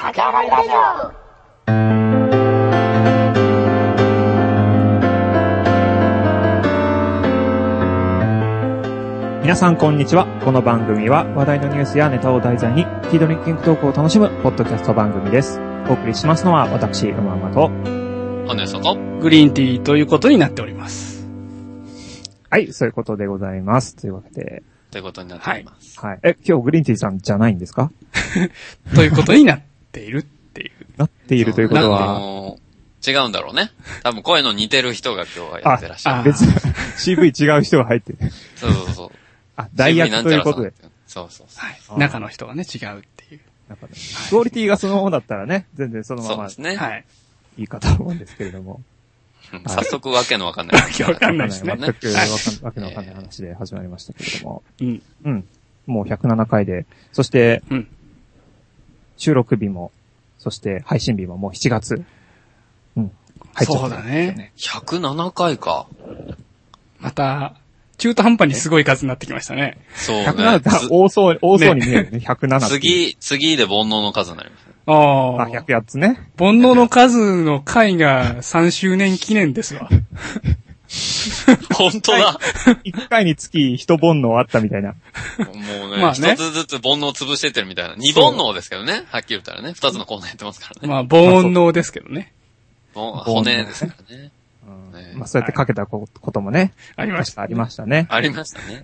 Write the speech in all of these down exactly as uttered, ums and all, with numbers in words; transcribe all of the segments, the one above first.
駆け上がりラジオ。 皆さんこんにちは。この番組は話題のニュースやネタを題材にティードリンキングトークを楽しむポッドキャスト番組です。お送りしますのは私、うまうまとアネサとグリーンティーということになっております。 はい、そういうことでございます。というわけで。 ということになっております。 はい。はい、え、今日グリーンティーさんじゃないんですかということになっているっていう。 なっているということは。 あのー、違うんだろうね。多分声の似てる人が今日はやってらっしゃる。 あ、別に シーブイ 違う人が入ってる。 そうそうそう。 あ、代役ということで。 そうそうそう。 はい。中の人がね、違うっていう。 なんかね、クオリティがそのままだったらね、全然そのまま。 そうですね。 はい。 いいかと思うんですけれども。 早速わけのわかんない。 わけわかんないですね。 全くわけのわかんない話で始まりましたけれども。 うん。 うん。もうひゃくななかいで、そして、 うん。 収録日も、そして配信日ももうしちがつ。うん。入っちゃった、 そうだね。 ひゃくななかいか。 また、中途半端にすごい数になってきましたね。 そうね。 ひゃくなな多そう、多そうに見えるね。ひゃくなな。 次、次で煩悩の数になります。 ああ。 あ、ひゃくやっつね。 煩悩の数の回がさんしゅうねん記念ですわ。 本当だ。 いっかいにつき一煩悩あったみたいな。 もうね、 まあね一つずつ煩悩を潰してってるみたいな。二煩悩ですけどね。はっきり言ったらね。二つのコーナーやってますからね。 まあ、煩悩ですけどね。 骨ですからね。 うんねまあそうやってかけたこともね。 ありました。 ありましたね。 ありましたね。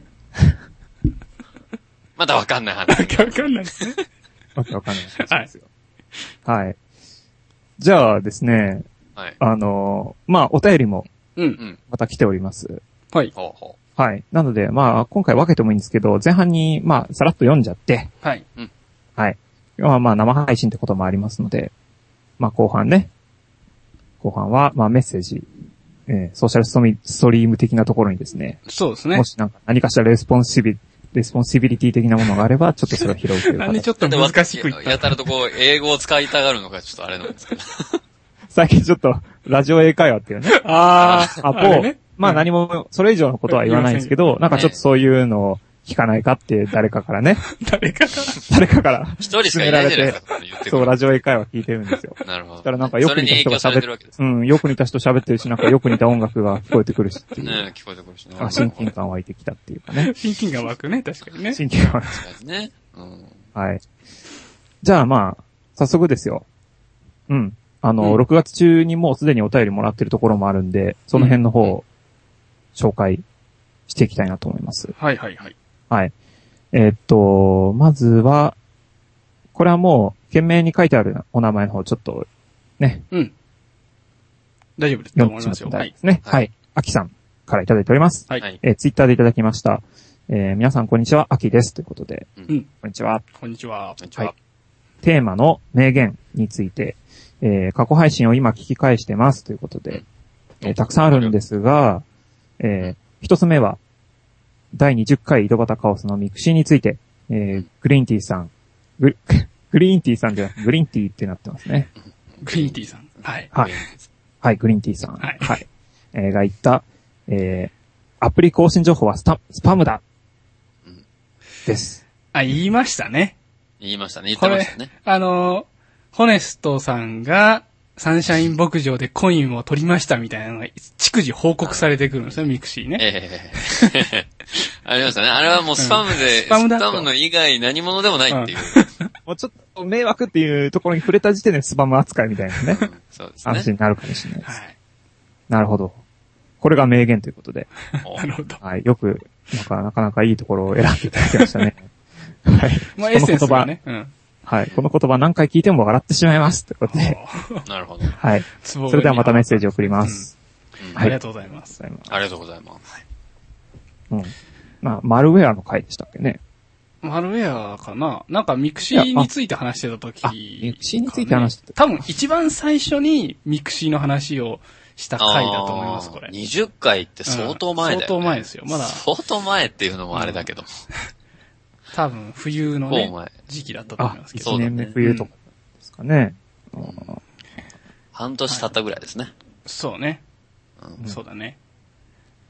まだわかんない話。 わけわかんないですね。 わけわかんない話ですよ。はい。はい。じゃあですね、 はい。 あの、まあお便りもう。 うんん。 また来ております。 はい。 ほうほはい。なので、まあ今回分けてもいいんですけど、前半にまあさらっと読んじゃって、 はい。 はい。まあまあ生配信ってこともありますので、まあ後半ね、後半はまあメッセージ、えー、ソーシャルストミストリーム的なところにですね、 そうですねも。しなんか何かしらレスポンシビ、レスポンシビリティ的なものがあれば、ちょっとそれを拾うというなんで形。 ちょっと難しく言ったやたらとこう、英語を使いたがるのがちょっとあれなんですけど。 最近ちょっと、ラジオ英会話っていうね。 ああ、 あ、 あれね。 まあ何も、それ以上のことは言わないんですけど、なんかちょっとそういうのを聞かないかって誰かからね、 誰かから。 誰かから一人しかいないじゃないですか、言ってくる。 そう、ラジオ英会話聞いてるんですよ。 なるほど。 そしたらなんかよく似た人がそれに影響されてる喋ってわけです。 うん、よく似た人喋ってるし、なんかよく似た音楽が聞こえてくるしっていう。 ね聞こえてくるしね。 あ、親近感湧いてきたっていうかね。 親近感湧くね、確かにね。 親近感。 ですね。うん。 はい。じゃあまあ、早速ですよ。うん。あの、 うんろくがつ中にもうすでにお便りもらってるところもあるんで、その辺の方を紹介していきたいなと思います。 はいはいはい。 はい。えーっと、まずは、これはもう、懸命に書いてあるお名前の方、ちょっと、ね、 うん。大丈夫です。 読思いますよ。 んでしまってはい。 ですね。 はいはい。あきさんからいただいております。 はい。 はい。 えー、ツイッターでいただきました。えー、皆さんこんにちは、あきです。ということで、 うん。 こんにちは。 こんにちは。 こんにちは。 テーマの名言について、えー、過去配信を今聞き返してますということで、えーたくさんあるんですが、えー、一つ目は、だいにじゅっかい井戸端カオスのミクシーについて、えー、グリーンティーさん、グリ、グリーンティーさんじゃなくて、グリーンティーってなってますね。 グリーンティーさん。はい。 はい。はい、グリーンティーさん。 はいはい。えー、が言った、えー、アプリ更新情報はスタ、スパムだうんです。 あ、言いましたね。 言いましたね。言ってましたね。 あの、ホネストさんが、サンシャイン牧場でコインを取りましたみたいなのが、逐次報告されてくるんですよ、ミクシーね。 ええありましたね。あれはもうスパムで、 うんスパムだとスパムの以外何者でもないっていう。 もうちょっと迷惑っていうところに触れた時点でスパム扱いみたいなね、 うんそうですね。 話になるかもしれないです。 はい。 なるほど。これが名言ということで。 おなるほど。 はい。よく、なんか、なかなかいいところを選んでいただきましたね。はい。 まあ、エッセンスがね。うん。 はい。この言葉何回聞いても笑ってしまいます。ということで。 なるほど。 はい。 ツボがそれではまたメッセージを送ります。 うんはいありがとうございます。 ありがとうございます。 ありがとうございます。 うん。まあ、マルウェアの回でしたっけね。 マルウェアかななんかミクシーについて話してた時あ、ミクシーについて話してた。 多分一番最初にミクシーの話をした回だと思います、これ。 にじゅっかいって相当前だよね。 相当前ですよ。まだ、 相当前っていうのもあれだけど。 多分冬のね結構前、 時期だったと思あいます、けど。 一年目冬とかですかね。うん半年経ったぐらいですね。 そうね。 うんそうだね。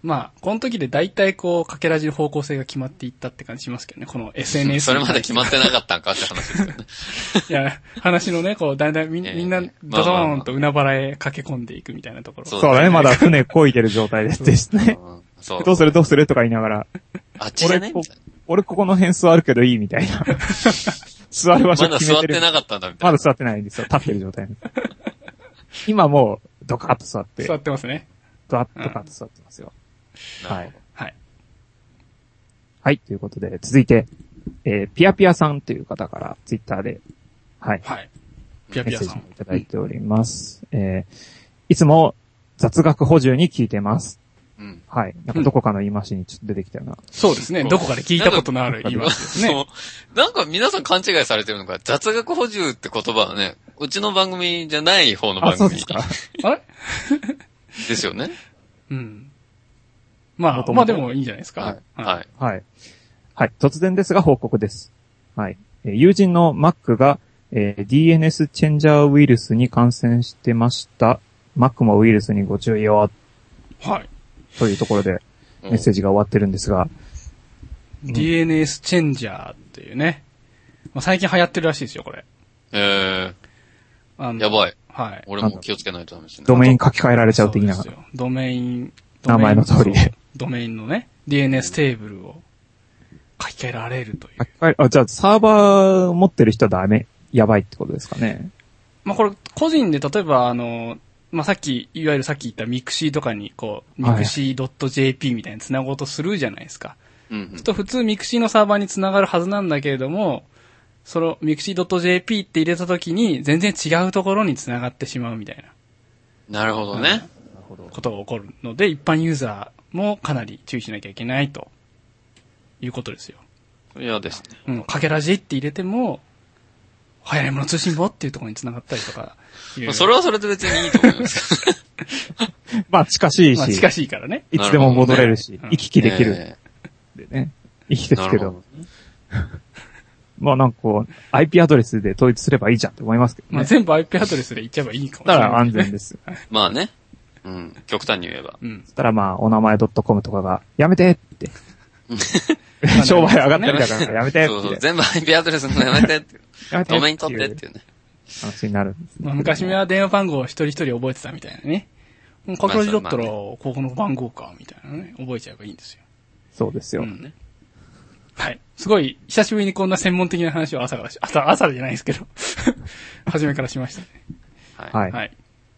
まあ、この時で大体こう、かけらじの方向性が決まっていったって感じしますけどね、この エスエヌエス。 それまで決まってなかったんかって話ですよね。 いや、話のね、こう、だんだんみ,、えー、みんな、ドドーンと海原へ駆け込んでいくみたいなところ。 そうだね、まだ船漕いでる状態ですですね。そうどうするどうするとか言いながら。 あっちじゃね俺こ、俺ここの辺座るけどいいみたいな。座る場所決めてる。 まだ座ってなかったんだみたいな。 まだ座ってないんですよ。立ってる状態。今もう、ドカッと座って。 座ってますね。 ドカッと座ってますよ。 うん、 はい。 はい。 はい、ということで、続いて、えー、ピアピアさんという方から、ツイッターで、はい。 はい。ピアピアさん。 メッセージをいただいております。うん、えー、いつも雑学補充に聞いてます。うん、はい。なんかどこかの言い回しにちょっと出てきたような。 そうですね。どこかで聞いたことのある言い回しですね。 そうなんか皆さん勘違いされてるのか、雑学補充って言葉はね、うちの番組じゃない方の番組。 あ、そうですか。 あれですよね。 うん。まあ、まあでもいいんじゃないですか。 はい。はい。 はい。はい。突然ですが報告です。はい。えー、友人の Mac が、えー、ディーエヌエス チェンジャーウイルスに感染してました。Mac もウイルスにご注意を。 はい。 というところでメッセージが終わってるんですが。 ディーエヌエス チェンジャーっていうね。まあ、最近流行ってるらしいですよ、これ。 えー。あのやばい。 はい。 俺も気をつけないとダメですね。 ドメイン書き換えられちゃう的な。 ドメイン、 名前の通りで。 ドメインのね、ディーエヌエス テーブルを書き換えられるという。 書き換え、あ、じゃあサーバー持ってる人はダメ、やばいってことですかね。 まあこれ、個人で例えばあの、まあさっき、いわゆるさっき言ったミクシーとかにこう、ミクシー ドット ジェーピー みたいに繋ごうとするじゃないですか。うん、うん。と普通ミクシーのサーバーに繋がるはずなんだけれども、そのミクシー ドット ジェーピー って入れたときに全然違うところに繋がってしまうみたいな。なるほどね。なるほど。ことが起こるので、一般ユーザーもかなり注意しなきゃいけないということですよ。 嫌ですね。 うん。かけらじって入れても、早いもの通信簿っていうところに繋がったりとか。 それはそれで別にいいと思いますけど。まあ近しいし。まあ近しいからね。 いつでも戻れるし、ね、行き来できる。えー、でね。いいですけど。まあなんかこう、アイピー アドレスで統一すればいいじゃんって思いますけどね。 まあ全部 アイピー アドレスで言っちゃえばいいかもしれない、ね。 だから安全です。 まあね。うん。極端に言えば。 うん。 そしたらまあ、お名前 .com とかが、やめてって。商売上がったりだからやめてって。 そうそう。全部 アイピー アドレスのやめてって。やめて。ドメイン取ってっていうね。 話になるんですね。 まあ昔は電話番号を一人一人覚えてたみたいなね。かけらじだったら、ここの番号か、みたいなね。覚えちゃえばいいんですよ。 そうですよ。 うんね。はい。すごい、久しぶりにこんな専門的な話を朝からし、朝、朝じゃないですけど、初めからしましたね。 はい。 はい。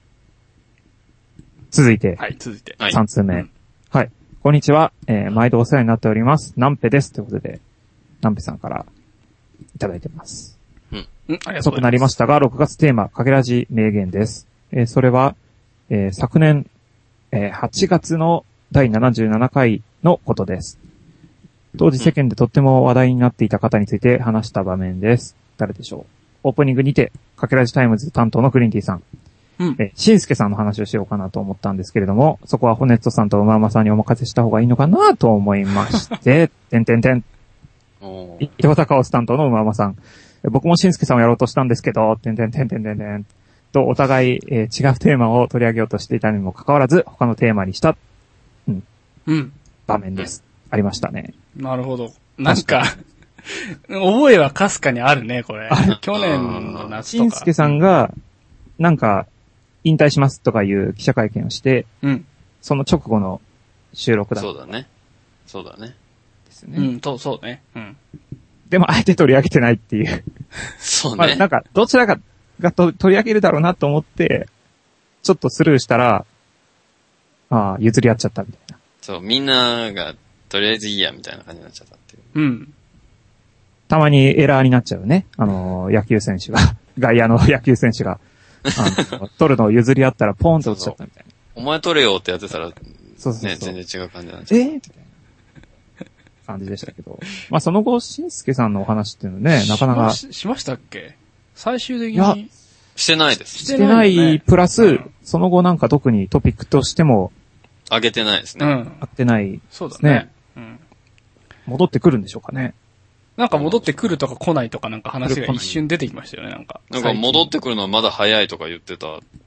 続いて。 はい、続いて。 さん通目。うん、はい。こんにちは。えー、毎度お世話になっております。ナンペです。ということで、ナンペさんからいただいてます。 うん。うん、ありがとうございます。 遅くなりましたが、ろくがつテーマ、かけらじ名言です。えー、それは、えー、昨年、えー、はちがつのだいななじゅうななかいのことです。当時世間でとっても話題になっていた方について話した場面です。誰でしょう。オープニングにて、かけらじタイムズ担当のグリーンティーさん。うん。え、しんすけさんの話をしようかなと思ったんですけれども、そこはホネットさんと馬馬さんにお任せした方がいいのかなと思いまして、てんてんてん。伊藤隆夫担当の馬馬さん。僕もしんすけさんをやろうとしたんですけど、てんてんてんてんてんてん。と、お互い、えー、違うテーマを取り上げようとしていたにもかかわらず、他のテーマにした、うん。 うん。 場面です。ありましたね。 なるほど。なんか、覚えはかすかにあるね、これ。去年の夏とか。 しんすけさんが、なんか、引退しますとかいう記者会見をして、 うん。 その直後の収録だった。 そうだね。そうだね。 ですね。うん、そう、そうね。うん。 でも、あえて取り上げてないっていう。 そうね。 まあ、なんか、どちらかがと取り上げるだろうなと思って、ちょっとスルーしたら、ああ、譲り合っちゃったみたいな。 そう、みんなが、とりあえずいいや、みたいな感じになっちゃったっていう。 うん。 たまにエラーになっちゃうね。あの、野球選手が、外野の野球選手が、あの取るのを譲り合ったらポーンと落ちちゃったみたいな。 お前取れよってやってたら、 そうそうそう。 ね、全然違う感じになっちゃった。 えー、みたいな感じでしたけど。まあその後、しんすけさんのお話っていうのね、なかなか。 し, しましたっけ最終的に。 いや、してないです。 してない、ね、プラス、うん、その後なんか特にトピックとしても、 上げてないですね。 うん。 上げてないですね。 そうだね。うん。 戻ってくるんでしょうかね。 なんか戻ってくるとか来ないとかなんか話が一瞬出てきましたよね、なんか。 なんか戻ってくるのはまだ早いとか言ってた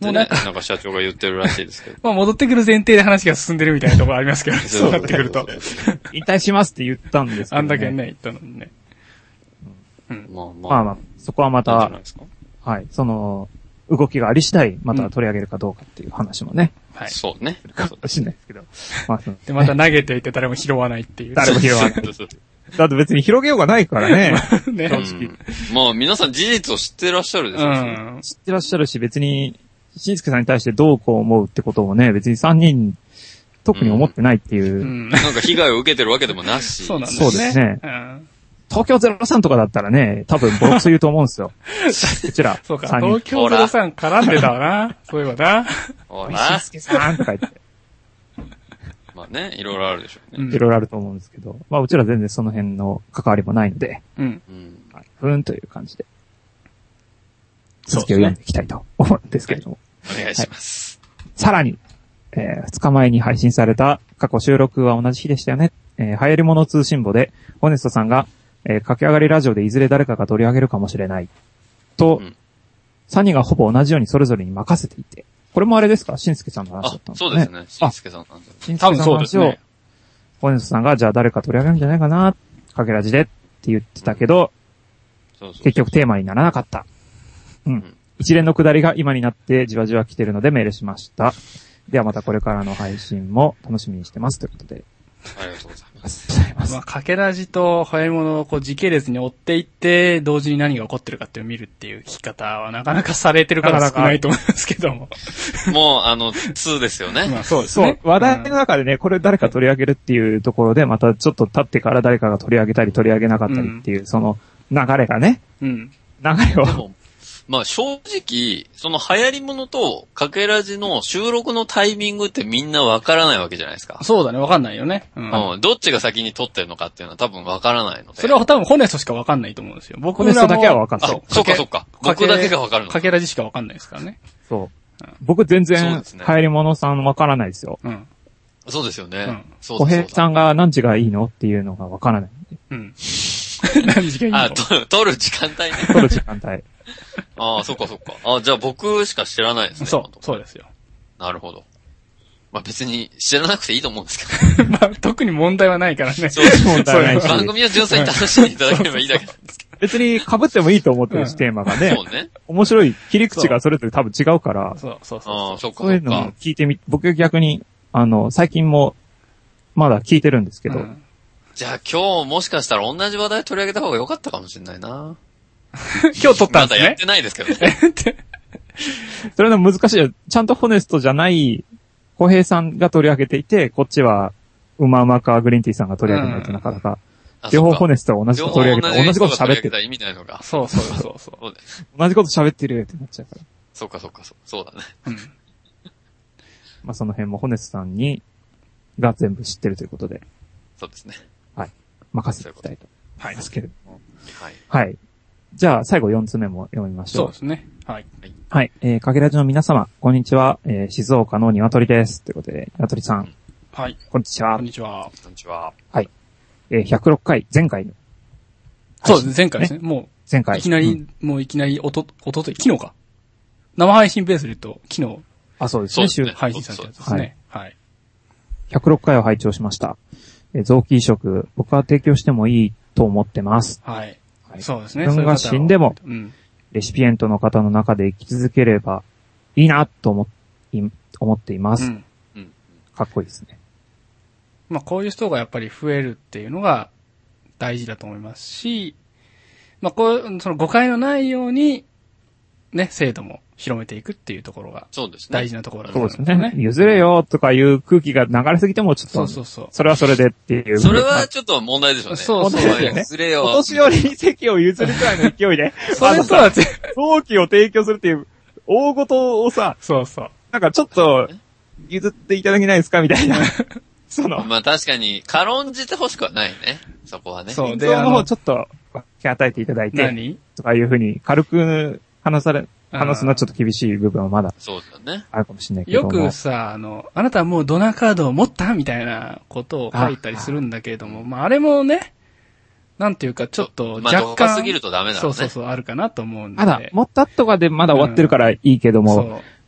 ってね、なんか、なんか社長が言ってるらしいですけど。 まあ戻ってくる前提で話が進んでるみたいなところありますけど、そうなってくると。 引退しますって言ったんですけど、ね。 あんだけね、言ったのにね。 うん。まあまあ。 まあまあ、そこはまた、はい、その、動きがあり次第、また取り上げるかどうかっていう話もね。 はい。そうね。 かもしれないですけど。まあ、ね、 で、また投げていて誰も拾わないっていう。 誰も拾わない。だって別に広げようがないからね。ね正直、うん。まあ皆さん事実を知ってらっしゃるでしょうし、うん、 知ってらっしゃるし、別に、しんすけさんに対してどうこう思うってこともね、別にさんにん、特に思ってないっていう、うんうん。 なんか被害を受けてるわけでもなし。 そうなんですね。 そうですね。うん東京ゼロさんとかだったらね、多分ボロクソ言うと思うんですよ。こちら。 そうか、東京ゼロさん絡んでたわな。そういえばな。 おい、しんすけさんとか言って。 まあね、いろいろあるでしょうね。 いろいろあると思うんですけど、まあうちら全然その辺の関わりもないので、 うん。 はい、ふーんという感じで、続きを読んでいきたいと思うんですけれども。 はい、お願いします。 はい、さらに、えー、ふつかまえに配信された過去収録は同じ日でしたよね。えー、流行り物通信簿で、ホネストさんが、えー、駆け上がりラジオでいずれ誰かが取り上げるかもしれない。と、うん、さんにんがほぼ同じようにそれぞれに任せていて。これもあれですかしんすけさんの話だったんですね。 そうですね。しんすけさんの話。 しんすけさんの話を、ホネストさんがじゃあ誰か取り上げるんじゃないかな、かけラジでって言ってたけど、うん、そうそうそう結局テーマにならなかった。うん。うん、一連の下りが今になってじわじわ来てるのでメールしました。ではまたこれからの配信も楽しみにしてますということで。 ありがとうございます。 ありがとうございます。 まあ、かけラジと早いものをこう時系列に追っていって、同時に何が起こってるかっていうのを見るっていう聞き方はなかなかされてる方少ないと思いますけども。 もう、あの、にですよね。 まあそうですね。 そう、話題の中でね、これ誰か取り上げるっていうところで、またちょっと経ってから誰かが取り上げたり取り上げなかったりっていう、うん、その流れがね。 うん。 流れを。 まあ正直、その流行り物とかけラジの収録のタイミングってみんなわからないわけじゃないですか。 そうだね、わかんないよね。うん。 うん、どっちが先に撮ってるのかっていうのは多分わからないので。 それは多分ホネストしかわかんないと思うんですよ。僕ホネストだけはわかんない。 そう、そうかそうか。僕だけがわかるのか。 かけラジしかわかんないですからね。 そう。うん、僕全然、流行り物さんわからないですよ。 うん。そうですよね。うん。 そう小平さんが何時がいいのっていうのがわからない。 うん。何時がいいのあ、撮る時間帯ね。 撮る時間帯。 ああ、そっかそっか。あじゃあ僕しか知らないですね。 そう、そうですよ。 なるほど。まあ別に知らなくていいと思うんですけど。 まあ特に問題はないからね。 そうです。問題ないし。番組は純粋に楽しんでいただければいいだけなんですけど。 別に被ってもいいと思ってるし、うん、テーマがね。 そうね。 面白い切り口がそれぞれ多分違うから。 そうそうそう。 ああ、そっかそっか。 そういうのを聞いてみ、僕逆に、あの、最近もまだ聞いてるんですけど。うん、 じゃあ今日もしかしたら同じ話題取り上げた方が良かったかもしれないな。 今日撮ったんですね。 まだやってないですけどね。 それの難しいよ。ちゃんとホネストじゃない、小平さんが取り上げていて、こっちは、うまうまかグリーンティーさんが取り上げないとなかなか、うん、両方ホネストは同じこと取り上げて、同じこと喋ってる。 意味ないのか。 そうそうそうそう。 同じこと喋ってるってなっちゃうから。 そうかそうかそう。そうだね。 うん。 まあその辺もホネストさんに、が全部知ってるということで。 そうですね。 はい。任せていきたいと思いますけれども。 はい。 はい。じゃあ、最後よんつめも読みましょう。 そうですね。はい。 はい。えー、かけらじの皆様、こんにちは。えー、静岡の鶏です。ということで、鶏さん。 はい。 こんにちは。 こんにちは。 こんにちは。 はい。えー、ひゃくろっかい、前回の。 そうですね、前回ですね。もう、 前回。 いきなり、うん、もういきなり、おと、おととい、昨日か。生配信ベースで言うと、昨日。 あ、そうですね。 そうですね。 配信されたやつですね。はい。はい、 ひゃくろっかいを拝聴しました。えー、臓器移植、僕は提供してもいいと思ってます。 はい。はい、そうですね。 自分が死んでも、 うん、 レシピエントの方の中で生き続ければいいなと思い、思っています。 うんうん、 かっこいいですね。 まあこういう人がやっぱり増えるっていうのが大事だと思いますし、まあこう、その誤解のないように、ね、制度も広めていくっていうところが、 そうですね。 大事なところだと思いますね。そうですね。譲れよとかいう空気が流れすぎてもちょっと、 そうそうそう。 それはそれでっていう。 それはちょっと問題でしょうね。 そうそうそう。 譲れよ。 お年寄りに席を譲るくらいの勢いで、 それとは違う。 臓器を提供するっていう、大事をさ、 そうそう。 なんかちょっと、譲っていただけないですかみたいな。その。 まあ確かに、軽んじてほしくはないね。そこはね。 そう。で、あの、ちょっと、分け与えていただいて。 何とかいうふうに、軽く話され、話すのはちょっと厳しい部分はまだ。 そうだね。 あるかもしれないけどよくさ、あの、あなたはもうドナーカードを持ったみたいなことを書いたりするんだけれども、あ, まああれもね、なんていうかちょっと若干。 まあ、高すぎるとダメだね。 そうそうそう、あるかなと思うんで。 まだ、持ったとかでまだ終わってるからいいけども、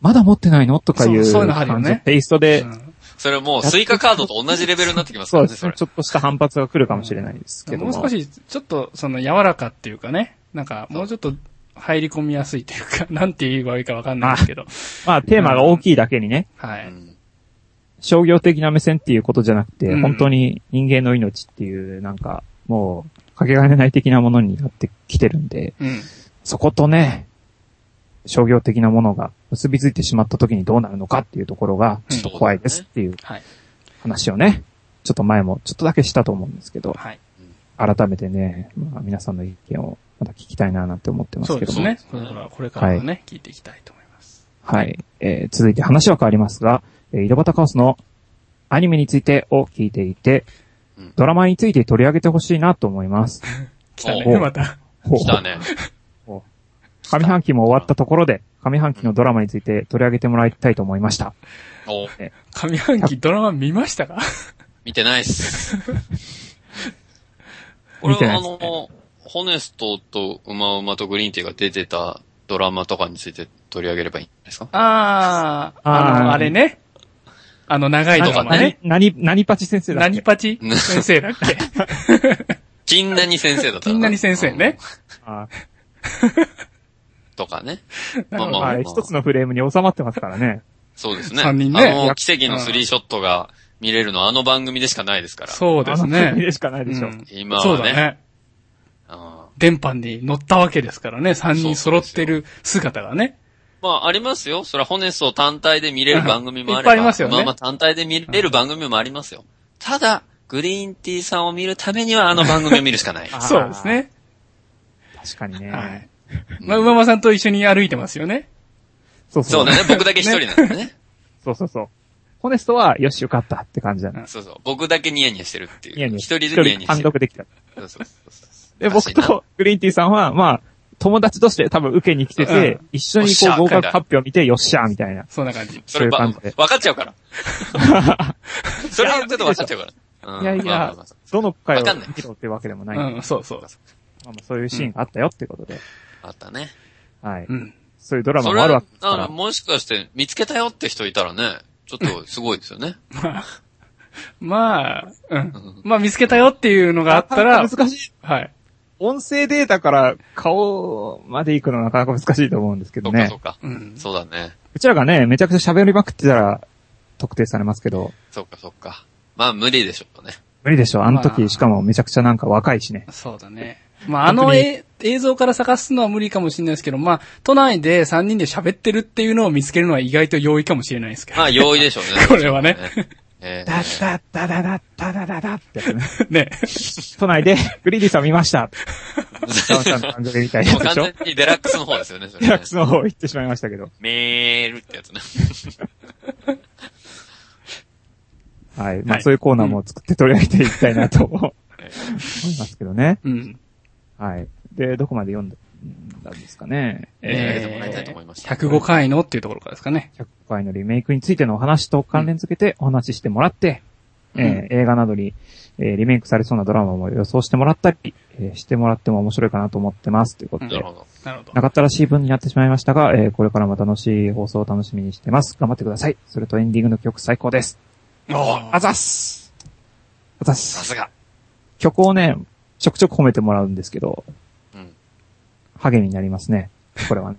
まだ持ってないのとかいうそうそういうのあるよね感じのテイストで、 うんそれもうスイカカードと同じレベルになってきますからね、 そうですね。ちょっとした反発が来るかもしれないですけども。 もう少し、ちょっと、その、柔らかっていうかね、なんか、もうちょっと、入り込みやすいというか、なんて言えばいいかわかんないですけど。 まあ、テーマが大きいだけにね、 はい。 うん商業的な目線っていうことじゃなくて、 うん本当に人間の命っていう、なんか、もう、かけがえない的なものになってきてるんで、 うん。 そことね、商業的なものが結びついてしまった時にどうなるのかっていうところが、ちょっと怖いですっていうはい。 話をね、ちょっと前もちょっとだけしたと思うんですけど、 はい。 改めてね、まあ、皆さんの意見をまた聞きたいななんて思ってますけども。 そうですね。これから、これからはね、聞いていきたいと思います。 はい。えー続いて話は変わりますが、えー井戸端カオスのアニメについてを聞いていて、 うんドラマについて取り上げてほしいなと思います。 来たね、 おまた。 ほう来たね。 上半期も終わったところで、上半期のドラマについて取り上げてもらいたいと思いました。 お上半期ドラマ見ましたか？ 見てないっす。これ見てなはいあっすねの、ホネストとウマウマとグリーンティーが出てたドラマとかについて取り上げればいいんですか？ あー、ああーの、あれね。あの、長いドラマね。 何、何パチ先生だっけ何パチ先生だっけ？ 金何先生だったかな金何先生ね。 あとかね。 なるほどまあまああれ、一つのフレームに収まってますからね。 そうですね。 三人ねあの、奇跡のスリーショットが見れるのはあの番組でしかないですから。 そうですあの番組ね。 でしかないでしょ。 うん今はね。 そうだね。 あ電波に乗ったわけですからね。三人揃ってる姿がね。 まあ、ありますよ。それはホネスト単体で見れる番組もあれば。 いっぱいありますよねまあまあ単体で見れる番組もありますよ。ただ、グリーンティーさんを見るためにはあの番組を見るしかない。 あーそうですね。 確かにね。 はい。まあ、馬場さんと一緒に歩いてますよね。 そうそう。 そうだね。僕だけ一人なんでね。 そうそうそう。ホネストは、よし、よかったって感じだね。 そうそう。僕だけニヤニヤしてるっていう。 ニヤニヤ一人でニヤニヤしてる。 単独できた。 そうそうそうそう。 で、僕とグリーンティーさんは、まあ、友達として多分受けに来てて、 うん一緒にこよっしゃう合格発表を見て、よっしゃーみたいな。 そんな感じ。 それば、 そういう感じで分かっちゃうから。それ言ってると分かっちゃうから。うんいやいやまあまあまあどの回をわかんない見ろってわけでもない。まうん、そうそう。 あまあそういうシーンがあったよってことで。 あったね。 はい。 うん。 そういうドラマそれはもあるわけですかあの、 ら。 もしかして見つけたよって人いたらね、ちょっとすごいですよね。 まあ、まあ、うん。まあ見つけたよっていうのがあったら、 難しい。 はい。 音声データから顔まで行くのはなかなか難しいと思うんですけどねそうかそう。か。 うん。 そうだね。 うちらがね、めちゃくちゃ喋りまくってたら特定されますけど、 そうかそうか。まあ無理でしょうね。 無理でしょ。あのま時、 あしかもめちゃくちゃなんか若いしね。 そうだね。まあ、あのえ映像から探すのは無理かもしれないですけど、まあ、都内でさんにんで喋ってるっていうのを見つけるのは意外と容易かもしれないですけど。 まあ容易でしょうね。 これはね。 えダッダッダダダッダダダダってやつね。 ね。 都内でグリーディさん見ました。タワさんの番組みたいなもうやつでしょ完全にデラックスの方ですよね、それねデラックスの方行ってしまいましたけど。 メールってやつね。 はい。まあ、 はいそういうコーナーも作って取り上げていきたいなと思いますけどね。 うん。 はい。で、どこまで読んだんですかね。 取り上げてもらいたいと思いましたひゃくごかいのっていうところからですかね。 ひゃっかいのリメイクについてのお話と関連付けてお話ししてもらって、 うんえー映画などに、えーリメイクされそうなドラマも予想してもらったり、えーしてもらっても面白いかなと思ってます。ということで。 なるほど。 なるほど。 なかったらしい分になってしまいましたが、えーこれからも楽しい放送を楽しみにしてます。頑張ってください。それとエンディングの曲最高です。 ああざっすあざっすさすが。 曲をね、ちょくちょく褒めてもらうんですけど、 うん。 励みになりますね。これはね。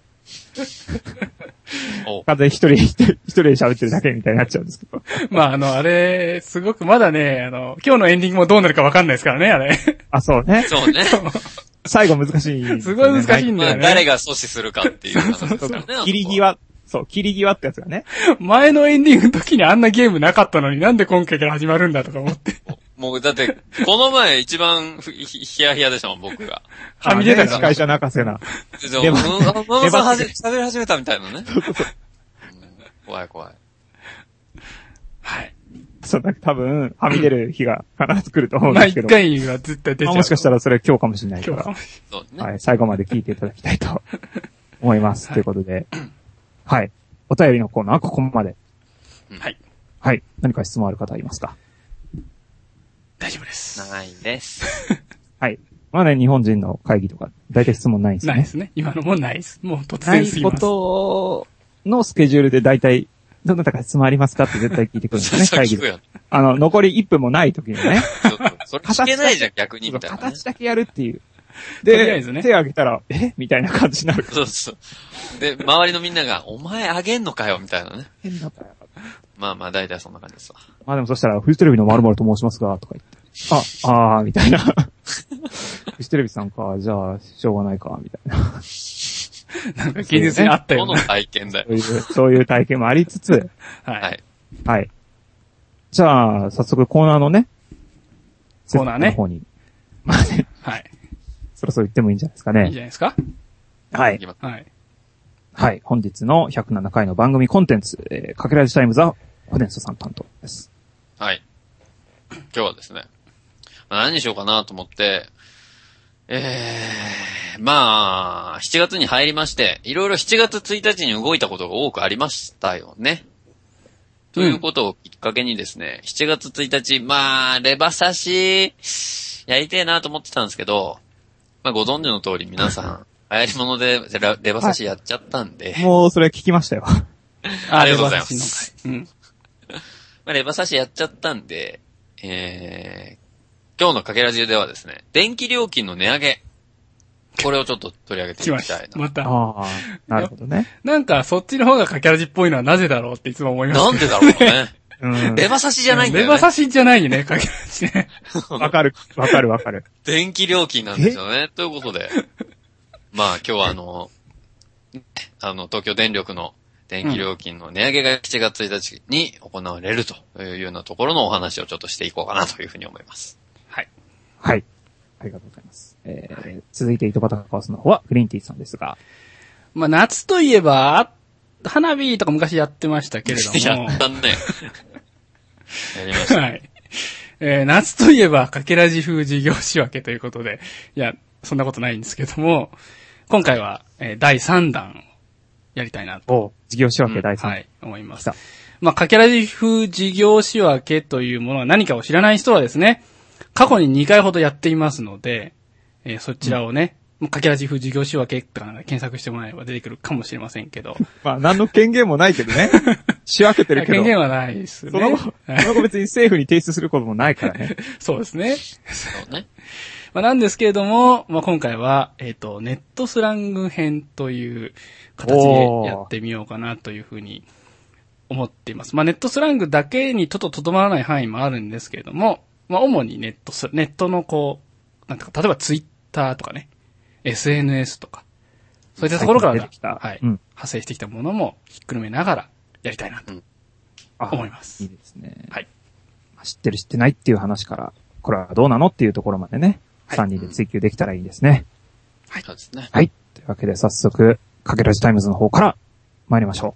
お完全に一人、一人一人で喋ってるだけみたいになっちゃうんですけど。 まあ、あの、あれ、すごくまだね、あの、今日のエンディングもどうなるかわかんないですからね、あれ。 あ、そうね。 そうね。 最後難しい、 すごい難しいんだまあよね。 誰が阻止するかっていう話ですからね。 切り際、そう、切り際ってやつがね。 前のエンディングの時にあんなゲームなかったのになんで今回から始まるんだとか思って。 もうだって、この前一番ふひヒヤヒヤでしたもん、僕が。 はみ出たからあね司会者泣かせな。 でも、 でもうんあ、ママさんはじ粘喋り始めたみたいなね。うん怖い怖い。 はい。 そう、なんか多分、はみ出る日が必ず来ると思うんまあですけど。 一回は絶対出ちゃう。 まあもしかしたらそれ今日かもしれないから今日かも。しそうね。 はい、最後まで聞いていただきたいと思います。ということで、はい。お便りのコーナーはここまで。 うんはい。 はい。何か質問ある方いますか？ 大丈夫です。 長いです。 はい。まあね、日本人の会議とか、大体質問ないんですね。 ないですね。今のもないです。もう突ないこ然すぎます。 とのスケジュールで大体、どなたか質問ありますかって絶対聞いてくるんですね、会議で。あの、残りいっぷんもない時にね。 それ聞けないじゃん、逆にみたいな、ね。 形だけやるっていう。で、ね、手挙げたら、えみたいな感じになる。 そうそう。で、周りのみんなが、お前あげんのかよみたいなね。 変なかよ。 まあまあ、大体そんな感じですわ。 まあでもそしたら、フジテレビの〇〇と申しますが、とか言って。あ、あー、みたいな。フジテレビさんか、じゃあ、しょうがないか、みたいな。 なんか現実にあったよね。 この体験だよ。 そういう、そういう体験もありつつ、 はい。 はい。じゃあ、早速コーナーのね、 コーナーね。 の方に。まあね。 はい。 そろそろ言ってもいいんじゃないですかね。 いいんじゃないですか。 はい。 はい。 はい。本日のひゃくななかいの番組コンテンツ、えー、かけらじタイムズは、ホネストさん担当です。 はい。今日はですね、何にしようかなと思って、えー、まあ、しちがつに入りまして、いろいろしちがつついたちに動いたことが多くありましたよね。ということをきっかけにですね、しちがつついたち、まあ、レバ刺し、やりてえなと思ってたんですけど、まあご存知の通り皆さん、流行り物でレバ刺しやっちゃったんで。 はい、もうそれ聞きましたよ。 ありがとうございます。 うん。 まあレバ刺しやっちゃったんで、えー、今日のかけらじではですね、電気料金の値上げ。これをちょっと取り上げていきたいな。 また。 ああ、なるほどね。 なんかそっちの方がかけらじっぽいのはなぜだろうっていつも思います、ね。 なんでだろうね。うん、レバ刺しじゃないんだよね。 レバ刺しじゃないよね、かけらじね。 わかる、わかるわかる。 電気料金なんですよね。ということで。まあ今日はあの、あの、東京電力の電気料金の値上げがしちがつついたちに行われるというようなところのお話をちょっとしていこうかなというふうに思います。 はい。 はい。ありがとうございます。えーはい、続いて糸端カオスの方はグリーンティーさんですが。 まあ夏といえば、花火とか昔やってましたけれども。 やったね。やりました。 はい。えー、夏といえば、かけらじ風事業仕分けということで、いや、そんなことないんですけども、今回は、えー、だいさんだんやりたいなと。 お事業仕分けだいさんだん、 うん。はい、思います。まあ、かけらじ風事業仕分けというものは何かを知らない人はですね、過去ににかいほどやっていますので、えー、そちらをね、うん、かけらじ風事業仕分けとか検索してもらえば出てくるかもしれませんけど。 まあ、何の権限もないけどね。仕分けてるけど。 権限はないですね。その後、 その後別に政府に提出することもないからね。 そうですね。 そうね。 まあ、なんですけれども、まあ、今回は、えっと、ネットスラング編という形でやってみようかなというふうに思っています。まあ、ネットスラングだけにちょっととどまらない範囲もあるんですけれども、まあ、主にネットス、ネットのこう、なんていうか、例えばツイッターとかね、エスエヌエス とか、そういったところから、はい、うん、派生してきたものもひっくるめながらやりたいなと思います。 いいですね。 はい。 知ってる知ってないっていう話から、これはどうなのっていうところまでね、はい、さんにんで追求できたらいいですね。 はい。そうですね。 はい。というわけで早速、かけらじタイムズの方から参りましょう。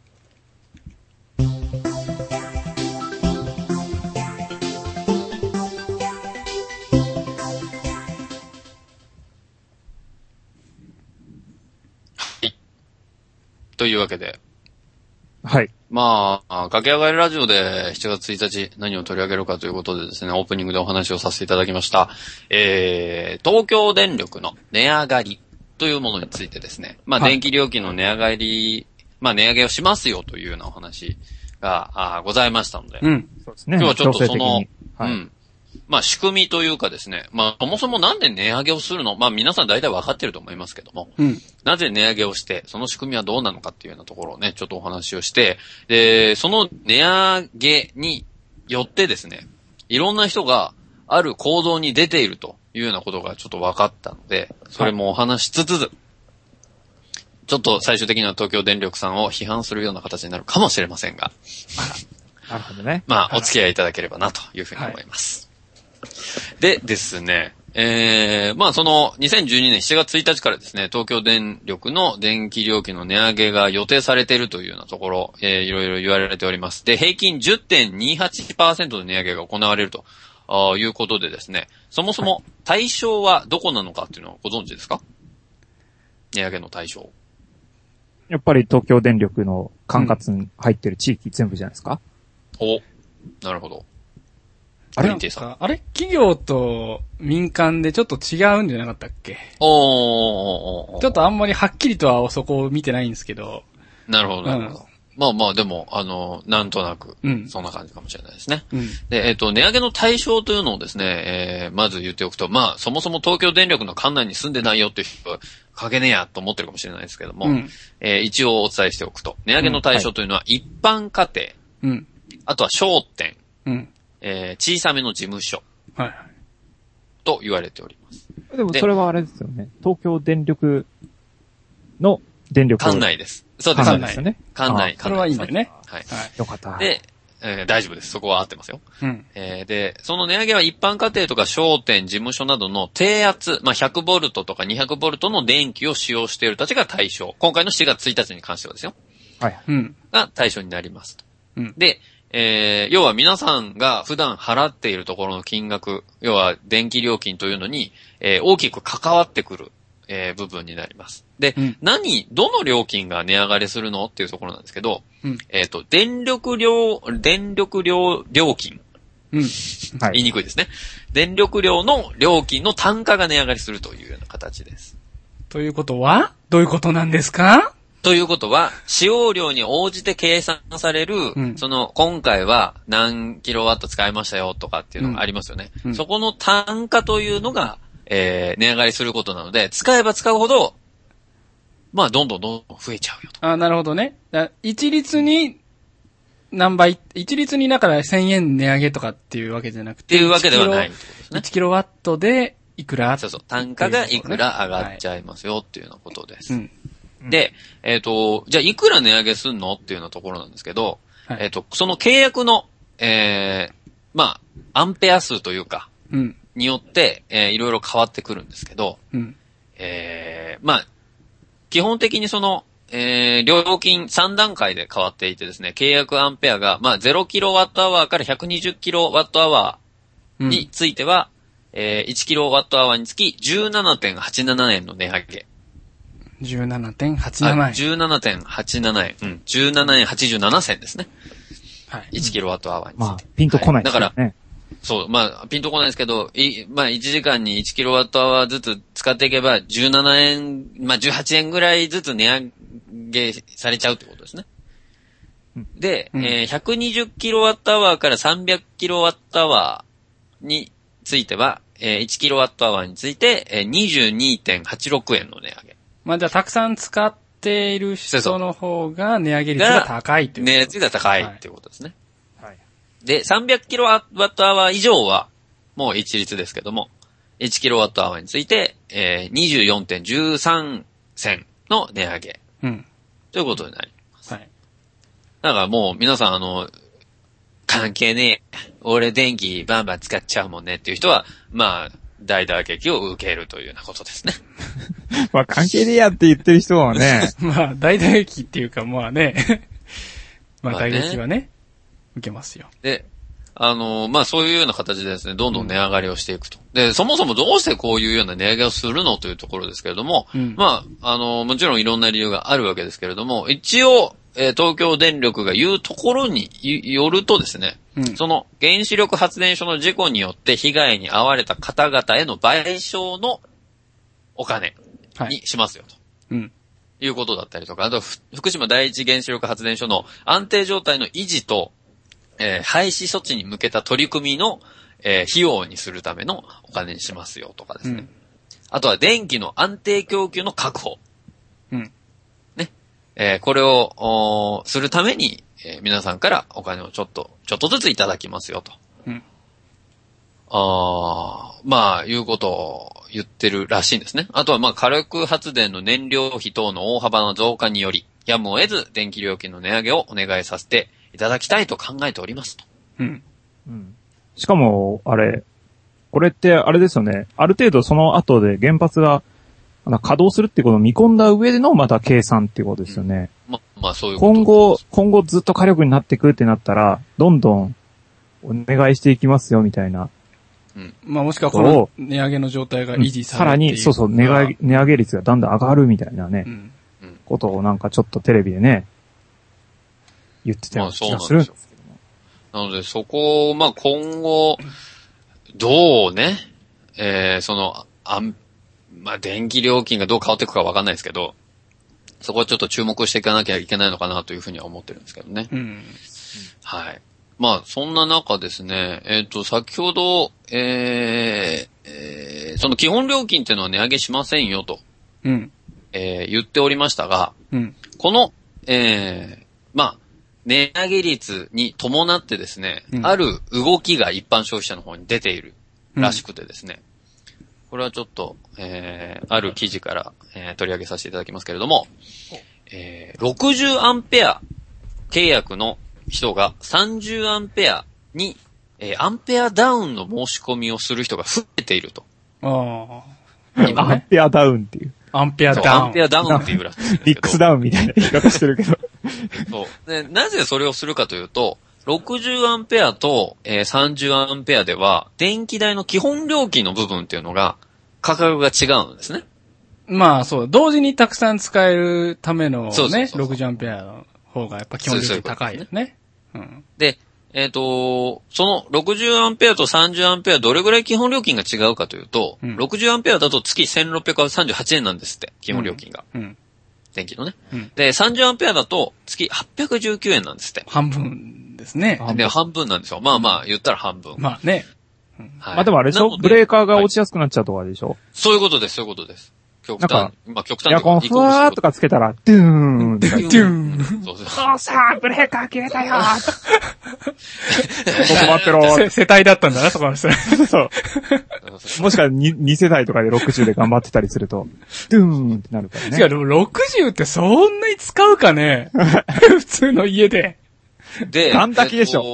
というわけで。 はい。 まあ、駆け上がりラジオでしちがつついたち何を取り上げるかということでですね、オープニングでお話をさせていただきました。えー、東京電力の値上がりというものについてですね、まあ、電気料金の値上がり、まあ、値上げをしますよというようなお話があございましたので、 うん。そうですね。 今日はちょっとその、はい、 うん。 まあ仕組みというかですね、まあそもそもなんで値上げをするの、まあ皆さん大体分かってると思いますけども、 うん、 なぜ値上げをして、その仕組みはどうなのかっていうようなところをね、ちょっとお話をして、で、その値上げによってですね、いろんな人がある行動に出ているというようなことがちょっと分かったので、それもお話しつつ、はい、ちょっと最終的には東京電力さんを批判するような形になるかもしれませんが、 なるほどね。 まあお付き合いいただければなというふうに思います。はい、でですね、えー、まあそのにせんじゅうにねんしちがつついたちからですね、東京電力の電気料金の値上げが予定されているというようなところ、えー、いろいろ言われております。で、平均 じゅってんにはちパーセント の値上げが行われるということでですね、そもそも対象はどこなのかっていうのをご存知ですか？値上げの対象。 やっぱり東京電力の管轄に入ってる地域全部じゃないですか？ うん、お、なるほど。 あれあれ企業と民間でちょっと違うんじゃなかったっけ？ おー。 ちょっとあんまりはっきりとはそこを見てないんですけど、 なるほど、なるほど。うん、まあまあ、でも、あの、なんとなく、そんな感じかもしれないですね。うん、で、えっと、値上げの対象というのをですね、えー、まず言っておくと、まあ、そもそも東京電力の管内に住んでないよっていう人は、かけねえやと思ってるかもしれないですけども、うん、えー、一応お伝えしておくと、値上げの対象というのは、一般家庭、うん、あとは商店、うん、えー、小さめの事務所、はい、と言われております。 でもそれはあれですよね。東京電力の電力管内です。そうです。 管内ですよね。 管内。 それはいいんだよね。 はい。 はい、よかった。 で、えー、大丈夫です。そこは合ってますよ。うん。えー、で、その値上げは一般家庭とか商店、事務所などの低圧、まあ、ひゃくボルトとかにひゃくボルトの電気を使用している人たちが対象。今回のしちがつついたちに関してはですよ。はい。うん。が対象になります。うん。で、えー、要は皆さんが普段払っているところの金額、要は電気料金というのに、えー、大きく関わってくる、えー、部分になります。で、うん、何、どの料金が値上がりするのっていうところなんですけど、うん、えっと、電力量、電力量、料金。うん。はい。言いにくいですね。電力量の料金の単価が値上がりするというような形です。 ということはどういうことなんですか？ ということは、使用量に応じて計算される、うん、その、今回は何キロワット使いましたよとかっていうのがありますよね。うんうん、そこの単価というのが、えー、値上がりすることなので、使えば使うほど、まあ、どんどんどんどん増えちゃうよと。 あ、なるほどね。一律に何倍、一律にだからせんえん値上げとかっていうわけじゃなくて。 っていうわけではないってことですね。 いちキロワットでいくら？ そうそう。単価がいくら上がっちゃいますよっていうようなことです。はい、うん、で、えっと、じゃあいくら値上げすんのっていうようなところなんですけど、はい、えっと、その契約の、えー、まあ、アンペア数というか、うん、によって、えー、いろいろ変わってくるんですけど、うん、えー、まあ、基本的にその、えー、料金さん段階で変わっていてですね、契約アンペアが、まあ、ゼロキロワットアワーからひゃくにじゅうキロワットアワーについては、うん、えー、いちキロワットアワーにつき じゅうななてんはちななえんの値上げ。 じゅうななてんはちななえん。 じゅうななてんはちななえん。うん。じゅうななえんはちじゅうななせんですね。はい。いちキロワットアワーについて。 まあ、ピンとこないですね。はい、 だから、そう、まあ、ピンとこないですけど、い、まあ、いちじかんにいちキロワットアワーずつ使っていけば、じゅうななえん、まあ、じゅうはちえんぐらいずつ値上げされちゃうってことですね。うん、で、うん、えー、ひゃくにじゅうキロワットアワーからさんびゃくキロワットアワーについては、えー、いちキロワットアワーについて、えー、にじゅうにてんはちろくえんの値上げ。 まあ、じゃあ、たくさん使っている人の方が値上げ率が高いっていうこと。 値上げ率が高いっていうことですね。はい。で、さんびゃくキロワットアワー以上は、もう一律ですけども、いちキロワットアワーについて、えー、にじゅうよんてんいちさんせんの値上げ。うん。ということになります。はい。だからもう皆さんあの、関係ねえ。俺電気バンバン使っちゃうもんねっていう人は、まあ、大打撃を受けるというようなことですね。 まあ関係ねえやって言ってる人はね。 まあ大打撃っていうかまあね。まあ打撃はね、ね受けますよ。 で、あの、まあそういうような形でですね、どんどん値上がりをしていくと。で、そもそもどうしてこういうような値上げをするのというところですけれども、うん、まあ、あの、もちろんいろんな理由があるわけですけれども、一応、えー、東京電力が言うところによるとですね、うん、その原子力発電所の事故によって被害に遭われた方々への賠償のお金にしますよと。はい、うん。いうことだったりとか、あと、福島第一原子力発電所の安定状態の維持と、えー、廃止措置に向けた取り組みの、えー、費用にするためのお金にしますよとかですね。うん、あとは電気の安定供給の確保。うん。ね。えー、これを、するために、えー、皆さんからお金をちょっと、ちょっとずついただきますよと。うん。ああ、まあ、いうことを言ってるらしいんですね。あとはまあ、火力発電の燃料費等の大幅な増加により、やむを得ず電気料金の値上げをお願いさせていただきたいと考えておりますと。うん。 うん。しかも、あれ、これってあれですよね。ある程度その後で原発が稼働するっていうことを見込んだ上でのまた計算っていうことですよね。 うん、ま、まあそういうこと。 今後、今後ずっと火力になってくってなったら、どんどんお願いしていきますよみたいな。 うん。まあもしくはこの値上げの状態が維持されている、うん、 さらに、そうそう、値上げ、値上げ率がだんだん上がるみたいなね。うんうん、ことをなんかちょっとテレビでね、言ってたような気がするんですけども。 なのでそこを、まあ今後、どうね、えー、その、あん、まあ電気料金がどう変わっていくかわかんないですけど、 そこはちょっと注目していかなきゃいけないのかなというふうには思ってるんですけどね。 うん。 はい。まあ、そんな中ですね、えっと、先ほど、えー、えー、その基本料金っていうのは値上げしませんよと、 うん。 えー、言っておりましたが、 うん。 この、えー、まあ、値上げ率に伴ってですね、 うん、 ある動きが一般消費者の方に出ているらしくてですね、うん、これはちょっと、えー、ある記事から、えー、取り上げさせていただきますけれども、えー、ろくじゅうアンペア契約の人がさんじゅうアンペアに、えー、アンペアダウンの申し込みをする人が増えていると。 ああ。今、アンペアダウンっていう。 アンペアダウン。 アンペアダウンっていうらしいんですけど。 リックスダウンみたいな言い方してるけど。 そう。で、なぜそれをするかというと、ろくじゅうアンペアと、えー、さんじゅうアンペアでは、電気代の基本料金の部分っていうのが、価格が違うんですね。 まあそう、同時にたくさん使えるためのね、 そうそうそうそう、 ろくじゅうアンペアの方がやっぱ基本料金高いよね。うん、 で、えっと、そのろくじゅうアンペアとさんじゅうアンペアどれぐらい基本料金が違うかというと、うん、ろくじゅうアンペアだと月せんろっぴゃくさんじゅうはちえんなんですって、基本料金が。うんうん、電気のね、うん。で、さんじゅうアンペアだと月はっぴゃくじゅうきゅうえんなんですって。 半分ですね。 で、半分なんですよ。まあまあ、言ったら半分。 まあね。 うん、はい、まあでもあれでしょ、ブレーカーが落ちやすくなっちゃうとかでしょ、はい、 そういうことです、そういうことです。極端。まあ極端エアコンふわーとかつけたら、ドゥーンドゥーンそうそう。 そうさー、ブレーカー切れたよー困ってろー。 世帯だったんだな、そこの人。 そう。もしかにに世代とかでろくじゅうで頑張ってたりすると、ドゥーンってなるからね。 違う、でもろくじゅうってそんなに使うかね普通の家で。 で、 ガン炊きでしょ。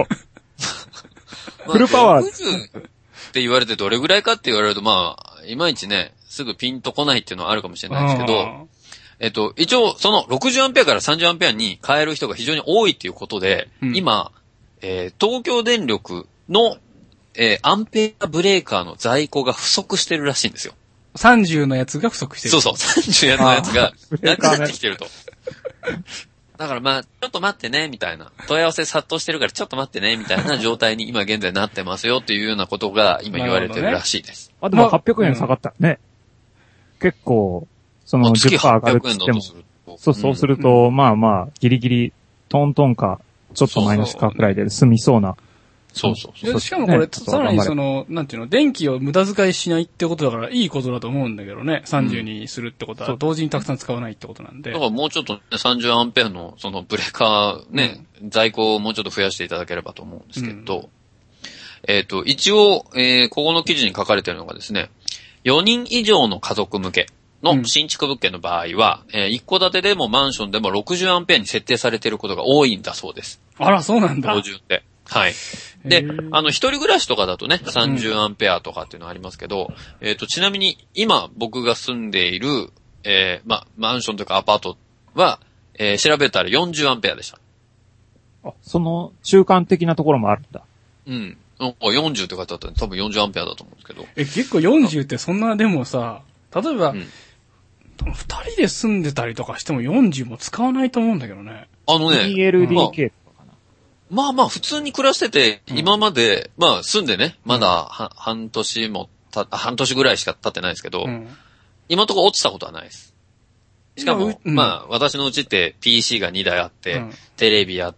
フルパワー。 ろくじゅうって言われてどれぐらいかって言われると、まあ、いまいちね、すぐピンとこないっていうのはあるかもしれないですけど、えっと、一応、そのろくじゅうアンペアからさんじゅうアンペアに変える人が非常に多いっていうことで、うん、今、えー、東京電力の、えー、アンペアブレーカーの在庫が不足してるらしいんですよ。 さんじゅうのやつが不足してる。 そうそう、さんじゅうのやつがなくなってきてると。だからまあ、ちょっと待ってね、みたいな。問い合わせ殺到してるからちょっと待ってね、みたいな状態に今現在なってますよっていうようなことが今言われてるらしいです。 ね、あ、でもはっぴゃくえん下がったね。うん、結構、その じゅっパーセント 上がるって言っても。そう、そうすると、うん、まあまあ、ギリギリ、トントンか、ちょっとマイナスかくらいで済みそうな。 そうそうそう。 しかもこれ、ね、さらにその、なんていうの、電気を無駄遣いしないってことだから、いいことだと思うんだけどね。さんじゅうにするってことは、同時にたくさん使わないってことなんで。 だからもうちょっと、ね、さんじゅうアンペアの、そのブレーカーね、うん、在庫をもうちょっと増やしていただければと思うんですけど、うん、えっと、一応、えー、ここの記事に書かれているのがですね、よにん以上の家族向けの新築物件の場合は、うん、えー、一戸建てでもマンションでもろくじゅうアンペアに設定されていることが多いんだそうです。 あら、そうなんだ。 標準で。はい。で、あの、一人暮らしとかだとね、さんじゅうアンペアとかっていうのはありますけど、うん、えっと、ちなみに、今僕が住んでいる、えー、ま、マンションというかアパートは、えー、調べたらよんじゅうアンペアでした。 あ、その、中間的なところもあるんだ。 うん。よんじゅうって書いてあったら多分よんじゅうアンペアだと思うんですけど。 え、結構よんじゅうってそんな、でもさ、例えば、うん、二人で住んでたりとかしてもよんじゅうも使わないと思うんだけどね。 あのね。 イーエルディーケー、 まあまあ普通に暮らしてて、うん、今まで、まあ住んでね、まだは、うん、半年もた、半年ぐらいしか経ってないですけど、うん、今のところ落ちたことはないです。しかも、うん、まあ私のうちって ピーシー がにだいあって、うん、テレビあって、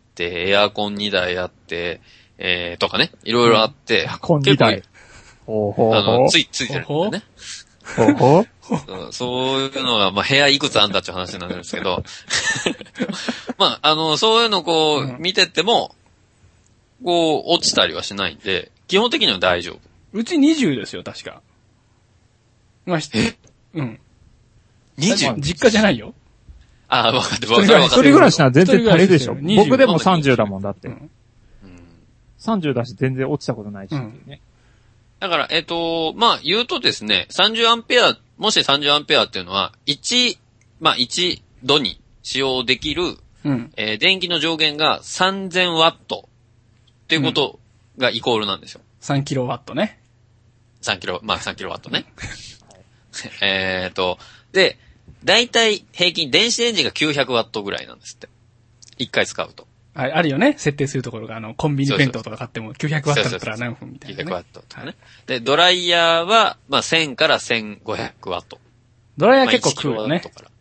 エアコンにだいあって、えー、とかね、いろいろあって、 エアコンにだい。ほうほうほう。 あの、つい、ついてるんだよね。 ほうほうそうそういうのが、まあ、部屋いくつあんだっていう話になるんですけど、まあ、あの、そういうのをこう、見てっても、こう、落ちたりはしないんで、基本的には大丈夫。 うちにじゅうですよ、確か。まあ、 えうん。 にじゅう? 実家じゃないよ。 ああ、分かって、分かって。 一人暮らしなら全然足りるでしょ。僕でもさんじゅうだもんだって。うん、さんじゅうだし全然落ちたことないし、うんね。 だから、えっと、まあ、言うとですね、さんじゅうアンペア、もしさんじゅうアンペアっていうのは、いち、まあ、一度に使用できる、うん、えー、電気の上限がさんぜんワットっていうことがイコールなんですよ。 さんキロワットね。 さんキロ、まあさんキロワットね。えっと、で、だいたい平均電子レンジがきゅうひゃくワットぐらいなんですって。いっかい使うと。 あ, あるよね。設定するところが、あの、コンビニ弁当とか買ってもきゅうひゃくワットだったら何分みたいな、ね。 きゅうひゃくワットとかね、はい。で、ドライヤーは、まあ、せんからせんごひゃくワット。 ドライヤー結構食うよね。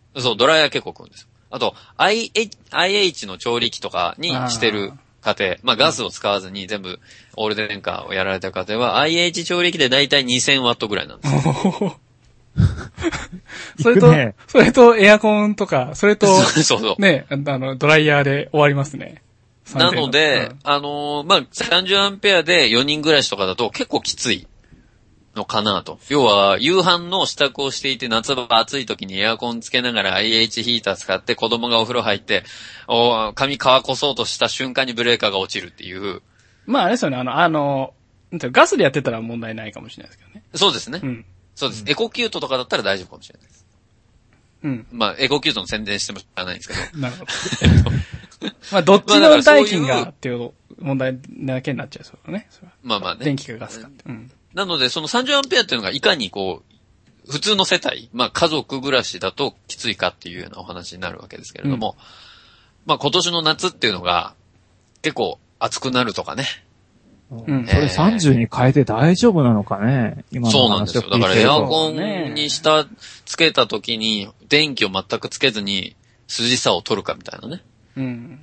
そう、ドライヤー結構食うんですよ。あと、アイエイチ の調理器とかにしてる家庭、まあガスを使わずに全部オール電化をやられた家庭は、アイエイチ 調理器でだいたいにせんワットぐらいなんですよ。 それと、ね、それとエアコンとか、それと、 そうそう。 ね、あの、ドライヤーで終わりますね。 なので、うん、あのー、まあ、さんじゅうアンペアでよにん暮らしとかだと結構きついのかなと。要は、夕飯の支度をしていて夏場暑い時にエアコンつけながら アイエイチ ヒーター使って子供がお風呂入って、お髪乾こそうとした瞬間にブレーカーが落ちるっていう。 まあ、あれですよね、あの、あの、ガスでやってたら問題ないかもしれないですけどね。 そうですね。 うん。 そうです。うん、エコキュートとかだったら大丈夫かもしれないです。うん。まあ、エコキュートの宣伝してもしょうがないんですけど。 なるほど。まあ、どっちの代金がっていう問題だけになっちゃうそうね。それはまあまあね。 電気かガスかって。うん。 なので、そのさんじゅうアンペアっていうのがいかにこう、普通の世帯、まあ家族暮らしだときついかっていうようなお話になるわけですけれども、うん、まあ今年の夏っていうのが結構暑くなるとかね。 うん。それさんじゅうに変えて大丈夫なのかね、今の話を聞いてると。 そうなんですよ。だからエアコンにした、つけた時に電気を全くつけずに涼しさを取るかみたいなね。 うん。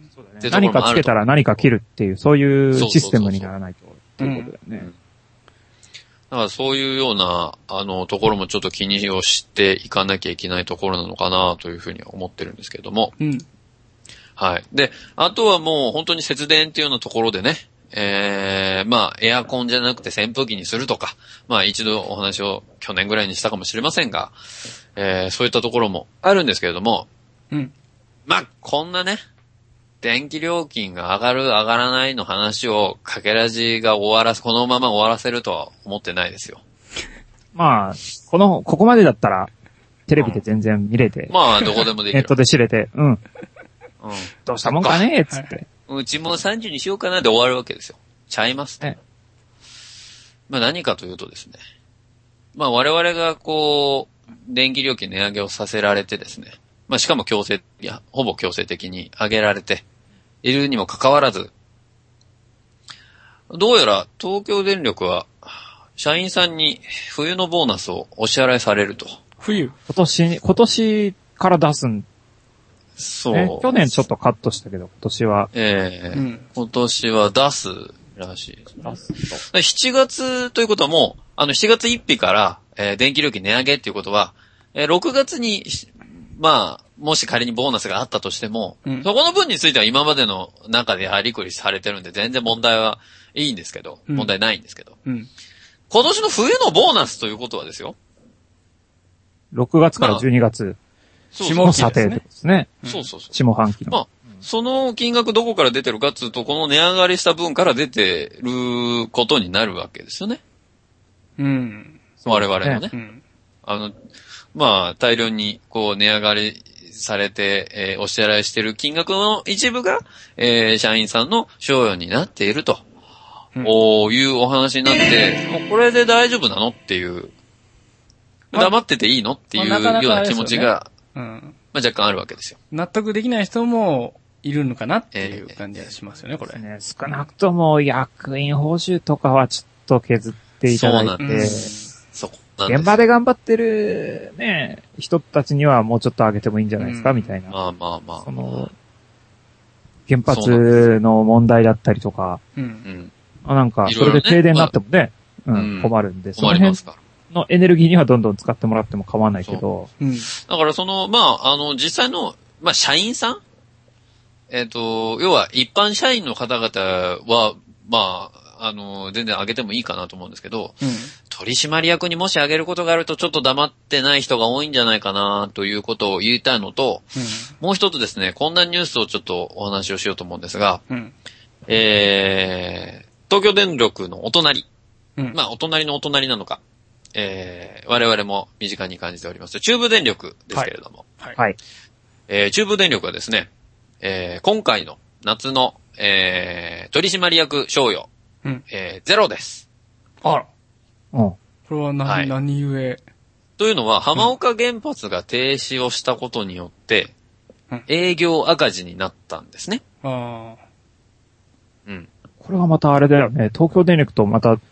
そうだね。何かつけたら何か切るっていう、そういうシステムにならないと。ということだよね。 だからそういうような、あの、ところもちょっと気にをしていかなきゃいけないところなのかなというふうに思ってるんですけども。 うん。 はい。で、あとはもう本当に節電っていうようなところでね、えー、まあ、エアコンじゃなくて扇風機にするとか、まあ一度お話を去年ぐらいにしたかもしれませんが、えー、そういったところもあるんですけれども、 うん。 まあ、こんなね、電気料金が上がる上がらないの話をかけらじが終わらす、このまま終わらせるとは思ってないですよ。 まあ、この、ここまでだったら、テレビで全然見れて。 うん、まあ、どこでもできる。 ネットで知れて、うん。うん。どうしたもんかねつって。 うちもさんじゅうにしようかなで終わるわけですよ。ちゃいますね。まあ何かというとですね。まあ我々がこう、電気料金値上げをさせられてですね。まあしかも強制、いや、ほぼ強制的に上げられているにもかかわらず、どうやら東京電力は、社員さんに冬のボーナスをお支払いされると。 冬今年、今年から出すんそう、 ね。去年ちょっとカットしたけど、今年は。 ええーうん、今年は出すらしいですね。 出すと。 しちがつということはもう、あのしちがつついたちから、えー、電気料金値上げっていうことは、えー、ろくがつに、まあ、もし仮にボーナスがあったとしても、うん、そこの分については今までの中でやりくりされてるんで全然問題はいいんですけど、うん、問題ないんですけど、 うん、 今年の冬のボーナスということはですよ。 ろくがつからじゅうにがつ。まあ下期ですね。査定ってことですね。 そうそうそう。 下半期の。 まあ、その金額どこから出てるかっていうと、この値上がりした分から出てることになるわけですよね。 うん。 我々のね。 うん、 あの、まあ、大量にこう値上がりされて、えー、お支払いしてる金額の一部が、えー、社員さんの賞与になっていると、うん、いうお話になって、もうこれで大丈夫なのっていう、黙ってていいのっていうような気持ちが、 うん。 まあ、若干あるわけですよ。 納得できない人もいるのかなっていう感じがしますよね、えー、これ。 ね、少なくとも役員報酬とかはちょっと削っていただいて、 そう現場で頑張ってるね、人たちにはもうちょっと上げてもいいんじゃないですか、うん、みたいな。 まあまあまあ。 その、原発の問題だったりとか、 うん。 あなんか、それで停電になってもね、まあ、うん、困るんで、その辺のエネルギーにはどんどん使ってもらっても構わないけど。 うん、 だからその、まあ、あの、実際の、まあ、社員さんえっと、要は一般社員の方々は、まあ、あの、全然上げてもいいかなと思うんですけど、 うん、 取締役にもし上げることがあるとちょっと黙ってない人が多いんじゃないかなということを言いたいのと、 うん、 もう一つですね、こんなニュースをちょっとお話をしようと思うんですが、 うん、 えー、東京電力のお隣、 うん、 まあお隣のお隣なのか、えー、我々も身近に感じております中部電力ですけれども、 はいはいえー、中部電力はですね、えー、今回の夏の、えー、取締役賞与、 うんえー、ゼロです。 あら。 うん。 これは何、はい、何故というのは、浜岡原発が停止をしたことによって、 うん、 営業赤字になったんですね。 ああ。 うん。 これはまたあれだよね。東京電力とまた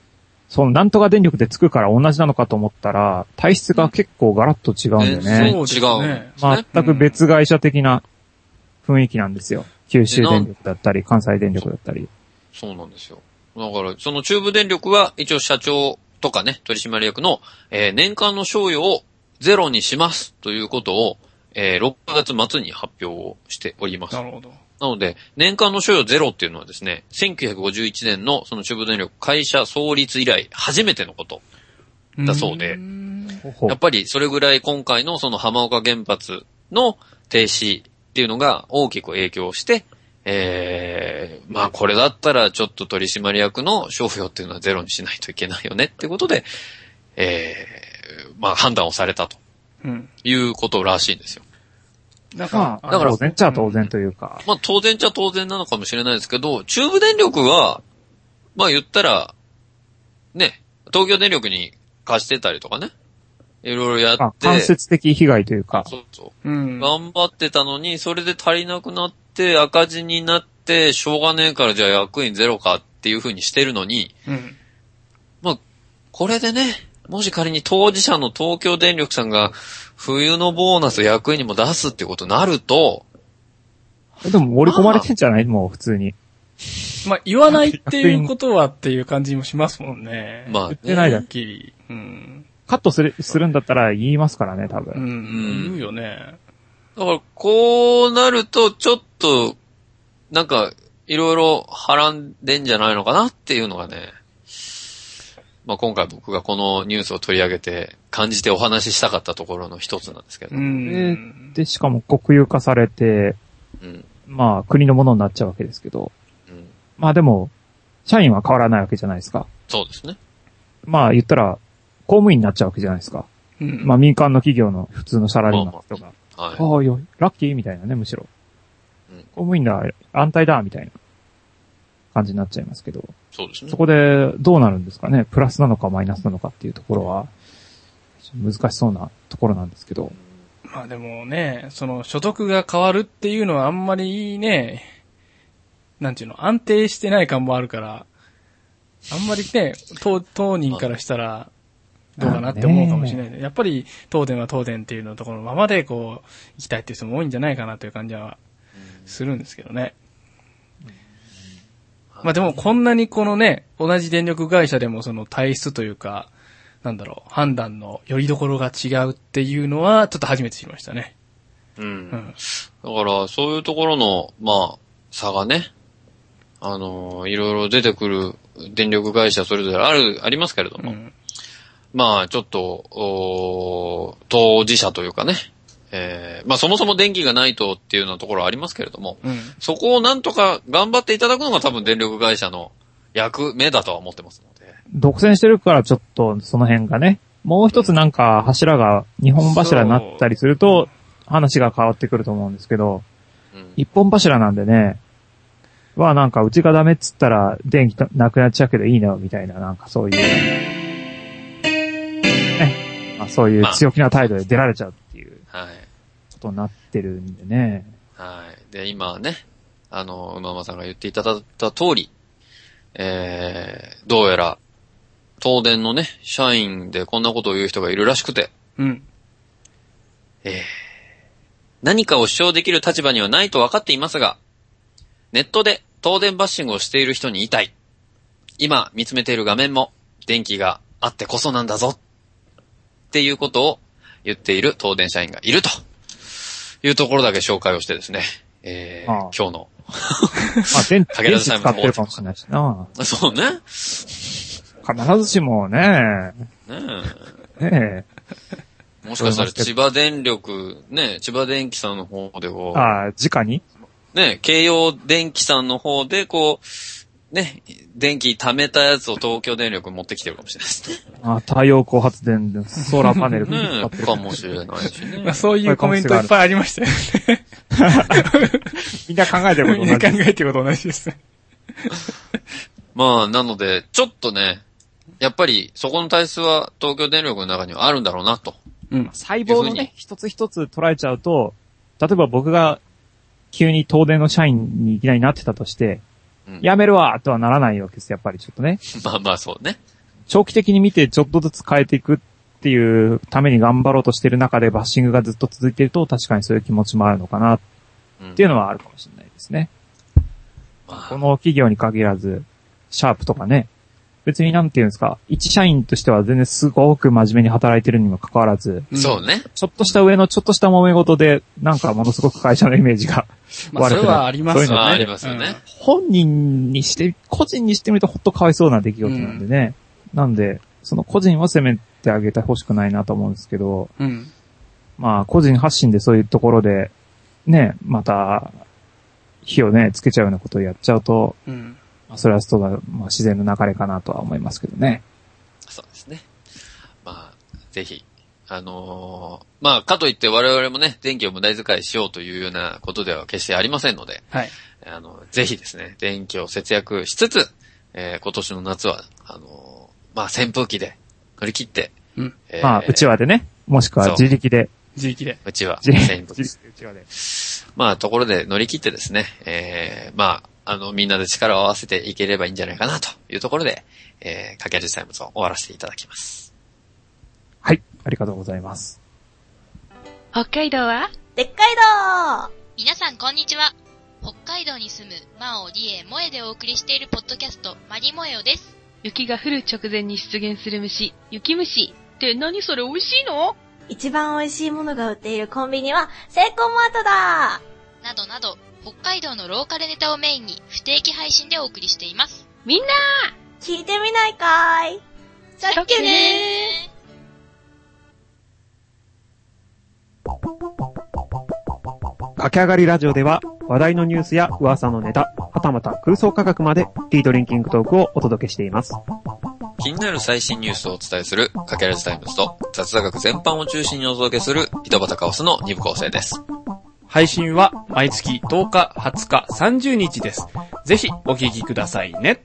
そのなんとか電力でつくから同じなのかと思ったら、体質が結構ガラッと違うんだよね。 そうですね。 全く別会社的な雰囲気なんですよ。九州電力だったり、関西電力だったり。 そうなんですよ。だから、その中部電力は一応社長とかね、取締役の、えー、年間の賞与をゼロにしますということを、えー、ろくがつ末に発表をしております。 なるほど。 なので、年間の賞与ゼロっていうのはですね、せんきゅうひゃくごじゅういちねんのその中部電力会社創立以来初めてのことだそうで、やっぱりそれぐらい今回のその浜岡原発の停止っていうのが大きく影響して、えー、まあこれだったらちょっと取締役の賞与っていうのはゼロにしないといけないよねってことで、えー、まあ判断をされたということらしいんですよ。 だから、だから当然っちゃ当然というか。 まあ当然っちゃ当然なのかもしれないですけど、中部電力は、まあ言ったら、ね、東京電力に貸してたりとかね、いろいろやって。 間接的被害というか。 そうそう。うん、頑張ってたのに、それで足りなくなって赤字になって、しょうがねえからじゃあ役員ゼロかっていう風にしてるのに、うん、まあ、これでね、もし仮に当事者の東京電力さんが冬のボーナス役員にも出すってことになると。 でも盛り込まれてんじゃない、まあ、もう普通に。 まあ言わないっていうことはっていう感じもしますもんね。 まあ、言ってないだけ。 うん、 カットする、するんだったら言いますからね、多分。 うん、言うよね。 だからこうなるとちょっと、なんかいろいろはらんでんじゃないのかなっていうのがね。まあ、今回僕がこのニュースを取り上げて感じてお話ししたかったところの一つなんですけど。 うんで、しかも国有化されて、うん、まあ国のものになっちゃうわけですけど、うん、まあでも、社員は変わらないわけじゃないですか。 そうですね。 まあ言ったら、公務員になっちゃうわけじゃないですか。うん、まあ民間の企業の普通のサラリーマンの人が。まあ、はい、ああ、よ、ラッキーみたいなね、むしろ。うん、公務員だ、安泰だ、みたいな感じになっちゃいますけど。 そうですね。 そこでどうなるんですかね。プラスなのかマイナスなのかっていうところは、難しそうなところなんですけど。 まあでもね、その所得が変わるっていうのはあんまりね、なんていうの、安定してない感もあるから、あんまりね、当、当人からしたら、どうかなって思うかもしれない。やっぱり、東電は東電っていうのところのままでこう、行きたいっていう人も多いんじゃないかなという感じはするんですけどね。まあでもこんなにこのね、同じ電力会社でもその体質というか、なんだろう、判断の拠り所が違うっていうのはちょっと初めて知りましたね。 うん。うん、だからそういうところの、まあ、差がね、あのー、いろいろ出てくる電力会社それぞれある、ありますけれども、うん、まあちょっと、お当事者というかね、えー、まあそもそも電気がないとっていうようなところはありますけれども、うん、そこをなんとか頑張っていただくのが多分電力会社の役目だとは思ってますので。 独占してるからちょっとその辺がね、もう一つなんか柱が二本柱になったりすると話が変わってくると思うんですけど、うん、一本柱なんでね、はなんかうちがダメっつったら電気なくなっちゃうけどいいのみたいななんかそういう、ね、まあ、そういう強気な態度で出られちゃうっていうことになってるんでね。 はい。で、今ね、あの、馬間さんが言っていただいた通り、えー、どうやら東電のね、社員でこんなことを言う人がいるらしくて、うん。えー、何かを主張できる立場にはないと分かっていますが、ネットで東電バッシングをしている人に言いたい。今見つめている画面も電気があってこそなんだぞ。っていうことを言っている東電社員がいるというところだけ紹介をしてですね、えー、ああ今日のまあ、電気使ってるかもしれないしな。 そうね。 必ずしもね。 ねえ。ねえ。もしかしたら千葉電力、ね、千葉電機さんの方でこう。 ああ、直にね、京葉電機さんの方でこう、ね、電気貯めたやつを東京電力持ってきてるかもしれないですね。 ああ、太陽光発電でソーラーパネルねかもしれないしね。 まあ、そういうコメントいっぱいありましたよね。 みんな考えてること同じ。 みんな考えてること同じですね。 まあ、なので、ちょっとね、やっぱりそこの体質は東京電力の中にはあるんだろうなと。 うん。細胞のね、一つ一つ捉えちゃうと、例えば僕が急に東電の社員にいきなりなってたとして、うん、辞めるわとはならないわけです、やっぱりちょっとね。 まあまあそうね。 長期的に見てちょっとずつ変えていくっていうために頑張ろうとしてる中でバッシングがずっと続いていると確かにそういう気持ちもあるのかなっていうのはあるかもしれないですね。うん、この企業に限らず、シャープとかね、別になんていうんですか、一社員としては全然すごく真面目に働いてるにもかかわらず、 そうね。 ちょっとした上のちょっとした揉め事で、なんかものすごく会社のイメージが悪くなる。まあ、それはありますよね。 そういうのありますよね、うん。 本人にして、個人にしてみるとほっとかわいそうな出来事なんでね。うん、なんで、その個人を責めてあげてほしくないなと思うんですけど、 うん、 まあ個人発信でそういうところで、ね、また、火をね、つけちゃうようなことをやっちゃうと、 うんまあ、それはそうだ、まあ自然の流れかなとは思いますけどね。 そうですね。まあ、ぜひ、あのー、まあ、かといって我々もね、電気を無駄遣いしようというようなことでは決してありませんので、 はい。 あの、ぜひですね、電気を節約しつつ、えー、今年の夏は、あのー、まあ、扇風機で乗り切って、 うんえー、まあ、うちわでね、もしくは自力で。 自力で。 うちわ、 扇風機。うちわで。 まあ、ところで乗り切ってですね、えー、まあ、あの、みんなで力を合わせていければいいんじゃないかなというところで、えー、かけあじタイムズを終わらせていただきます。 はい、ありがとうございます。 北海道はでっかいどー。 皆さんこんにちは。北海道に住むマオリエモエでお送りしているポッドキャストマリモエオです。 雪が降る直前に出現する虫、雪虫って何それ美味しいの？ 一番美味しいものが売っているコンビニはセイコーマートだ。 などなど北海道のローカルネタをメインに不定期配信でお送りしています。 みんな聞いてみないかーい。さっきねー。駆け上がりラジオでは話題のニュースや噂のネタ、はたまた空想科学までティードリンキングトークをお届けしています。 気になる最新ニュースをお伝えするかけらじタイムズと雑談学全般を中心にお届けする井戸端カオスのに部構成です。 配信は毎月とおか、はつか、さんじゅうにちです。ぜひお聞きくださいね。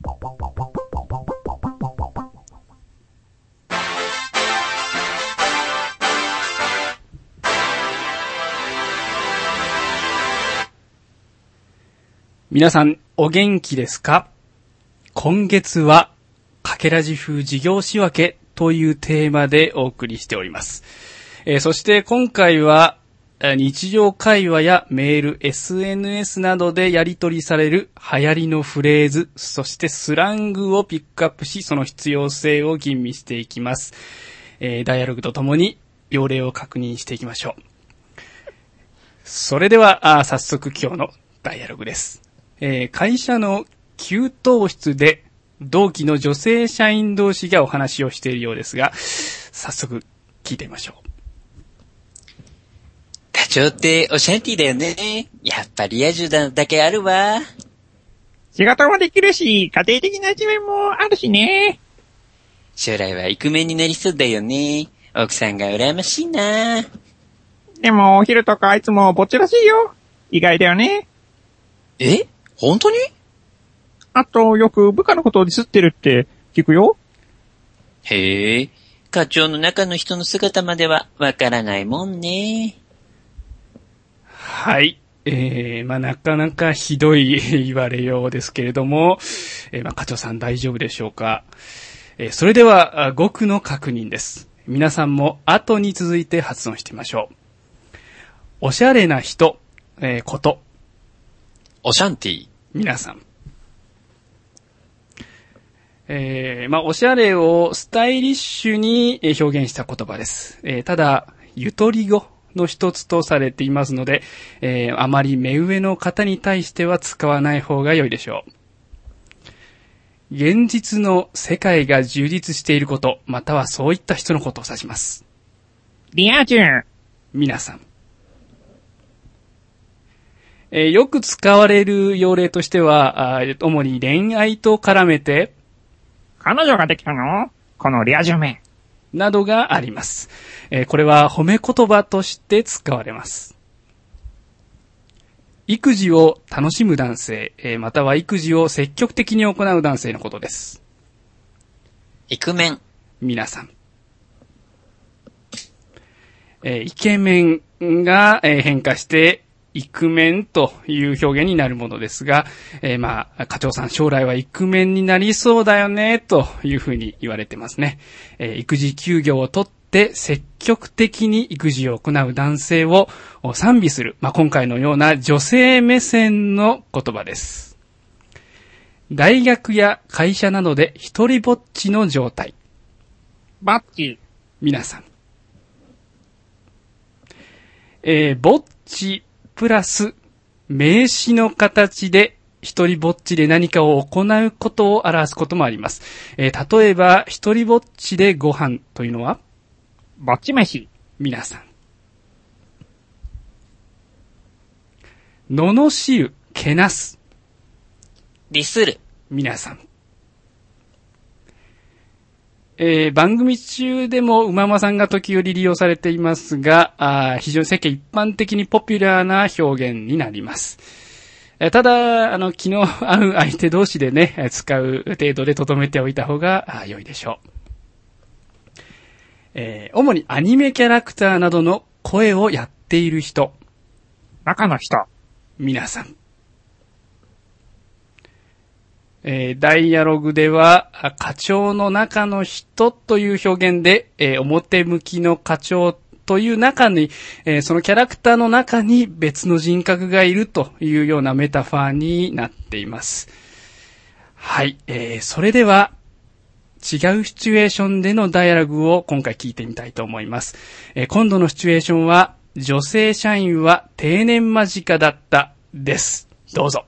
皆さんお元気ですか？今月はかけらじ風事業仕分けというテーマでお送りしております。えー、そして今回は日常会話やメール、エスエヌエス などでやり取りされる流行りのフレーズ、そしてスラングをピックアップし、その必要性を吟味していきます。えー、ダイアログとともに要領を確認していきましょう。それでは、あ早速今日のダイアログです。えー、会社の給湯室で同期の女性社員同士がお話をしているようですが、早速聞いてみましょう。 課長ってオシャンティだよね。やっぱりアジュダンだけあるわ。 仕事もできるし、家庭的な一面もあるしね。 将来はイクメンになりそうだよね。奥さんが羨ましいな。 でもお昼とかあいつもぼっちらしいよ。意外だよね。 え？本当に？ あとよく部下のことをディスってるって聞くよ。 へえ、課長の中の人の姿まではわからないもんね。 はい。えー、まあ、なかなかひどい言われようですけれども、えー、まあ、課長さん大丈夫でしょうか。えー、それでは、語句の確認です。皆さんも後に続いて発音してみましょう。おしゃれな人、えー、こと。 オシャンティ。 皆さん。えー、まあ、おしゃれをスタイリッシュに表現した言葉です。えー、ただ、ゆとり語の一つとされていますので、えー、あまり目上の方に対しては使わない方が良いでしょう。現実の世界が充実していること、またはそういった人のことを指します。 リア充。 皆さん。えー、よく使われる用例としては、主に恋愛と絡めて、 彼女ができたの？このリア充め。 などがあります。えー、これは褒め言葉として使われます。育児を楽しむ男性、えー、または育児を積極的に行う男性のことです。 イクメン。 皆さん。えー、イケメンが、えー、変化してイクメンという表現になるものですが、えー、まあ、課長さん将来はイクメンになりそうだよね、というふうに言われてますね。えー、育児休業を取って積極的に育児を行う男性を賛美する、まあ、今回のような女性目線の言葉です。大学や会社などで一人ぼっちの状態。 バッチ。 皆さん。えー、ぼっちプラス名詞の形で一人ぼっちで何かを行うことを表すこともあります。えー、例えば一人ぼっちでご飯というのはぼっち飯。 皆さん。罵る、けなす。 ディスる。 皆さん。えー、番組中でも馬間さんが時折利用されていますが、あ非常に世間一般的にポピュラーな表現になります。えー、ただ、あの、気の合う相手同士でね、使う程度で留めておいた方が良いでしょう。えー、主にアニメキャラクターなどの声をやっている人。 中の人。 皆さん。えー、ダイアログでは、課長の中の人という表現で、えー、表向きの課長という中に、えー、そのキャラクターの中に別の人格がいるというようなメタファーになっています。はい、えー、それでは、違うシチュエーションでのダイアログを今回聞いてみたいと思います。えー、今度のシチュエーションは、女性社員は定年間近だったです。どうぞ。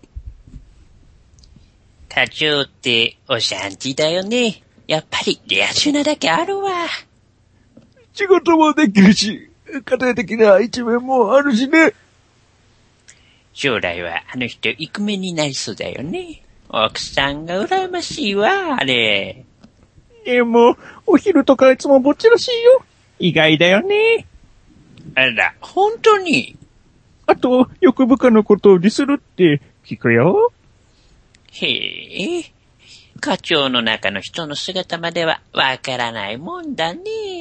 課長っておしゃんちだよね。やっぱりリア充なだけあるわ。 仕事もできるし、家庭的な一面もあるしね。 将来はあの人イクメンになりそうだよね。奥さんが羨ましいわ、あれ。 でも、お昼とかいつもぼっちらしいよ。意外だよね。 あら、本当に。 あと、欲深のことをディスるって聞くよ。 へえ、課長の中の人の姿まではわからないもんだね。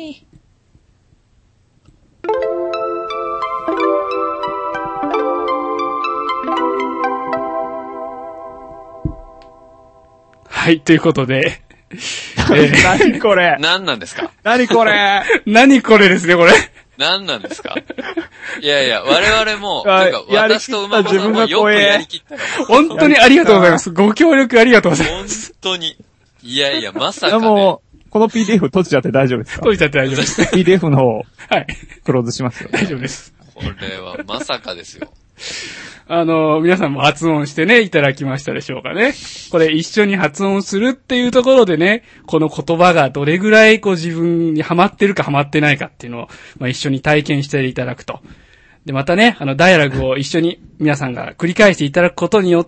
はい、ということで。 えー、何これ何なんですか何これ何これですね、これ。 何なんですかいやいや、我々も、なんか私と馬場さんもよくやりきった。 本当にありがとうございます。ご協力ありがとうございます。 本当に。いやいや、まさか、ね。 でも、この ピーディーエフ 閉じちゃって大丈夫ですか？ 閉じちゃって大丈夫です。 ピーディーエフ の方、 はい。 クローズしますよ、 ね。大丈夫です。 これはまさかですよ。 あの、皆さんも発音してね、いただきましたでしょうかね。これ一緒に発音するっていうところでね、この言葉がどれぐらいこう自分にハマってるかハマってないかっていうのを、まあ、一緒に体験していただくと。で、またね、あの、ダイアログを一緒に皆さんが繰り返していただくことによって、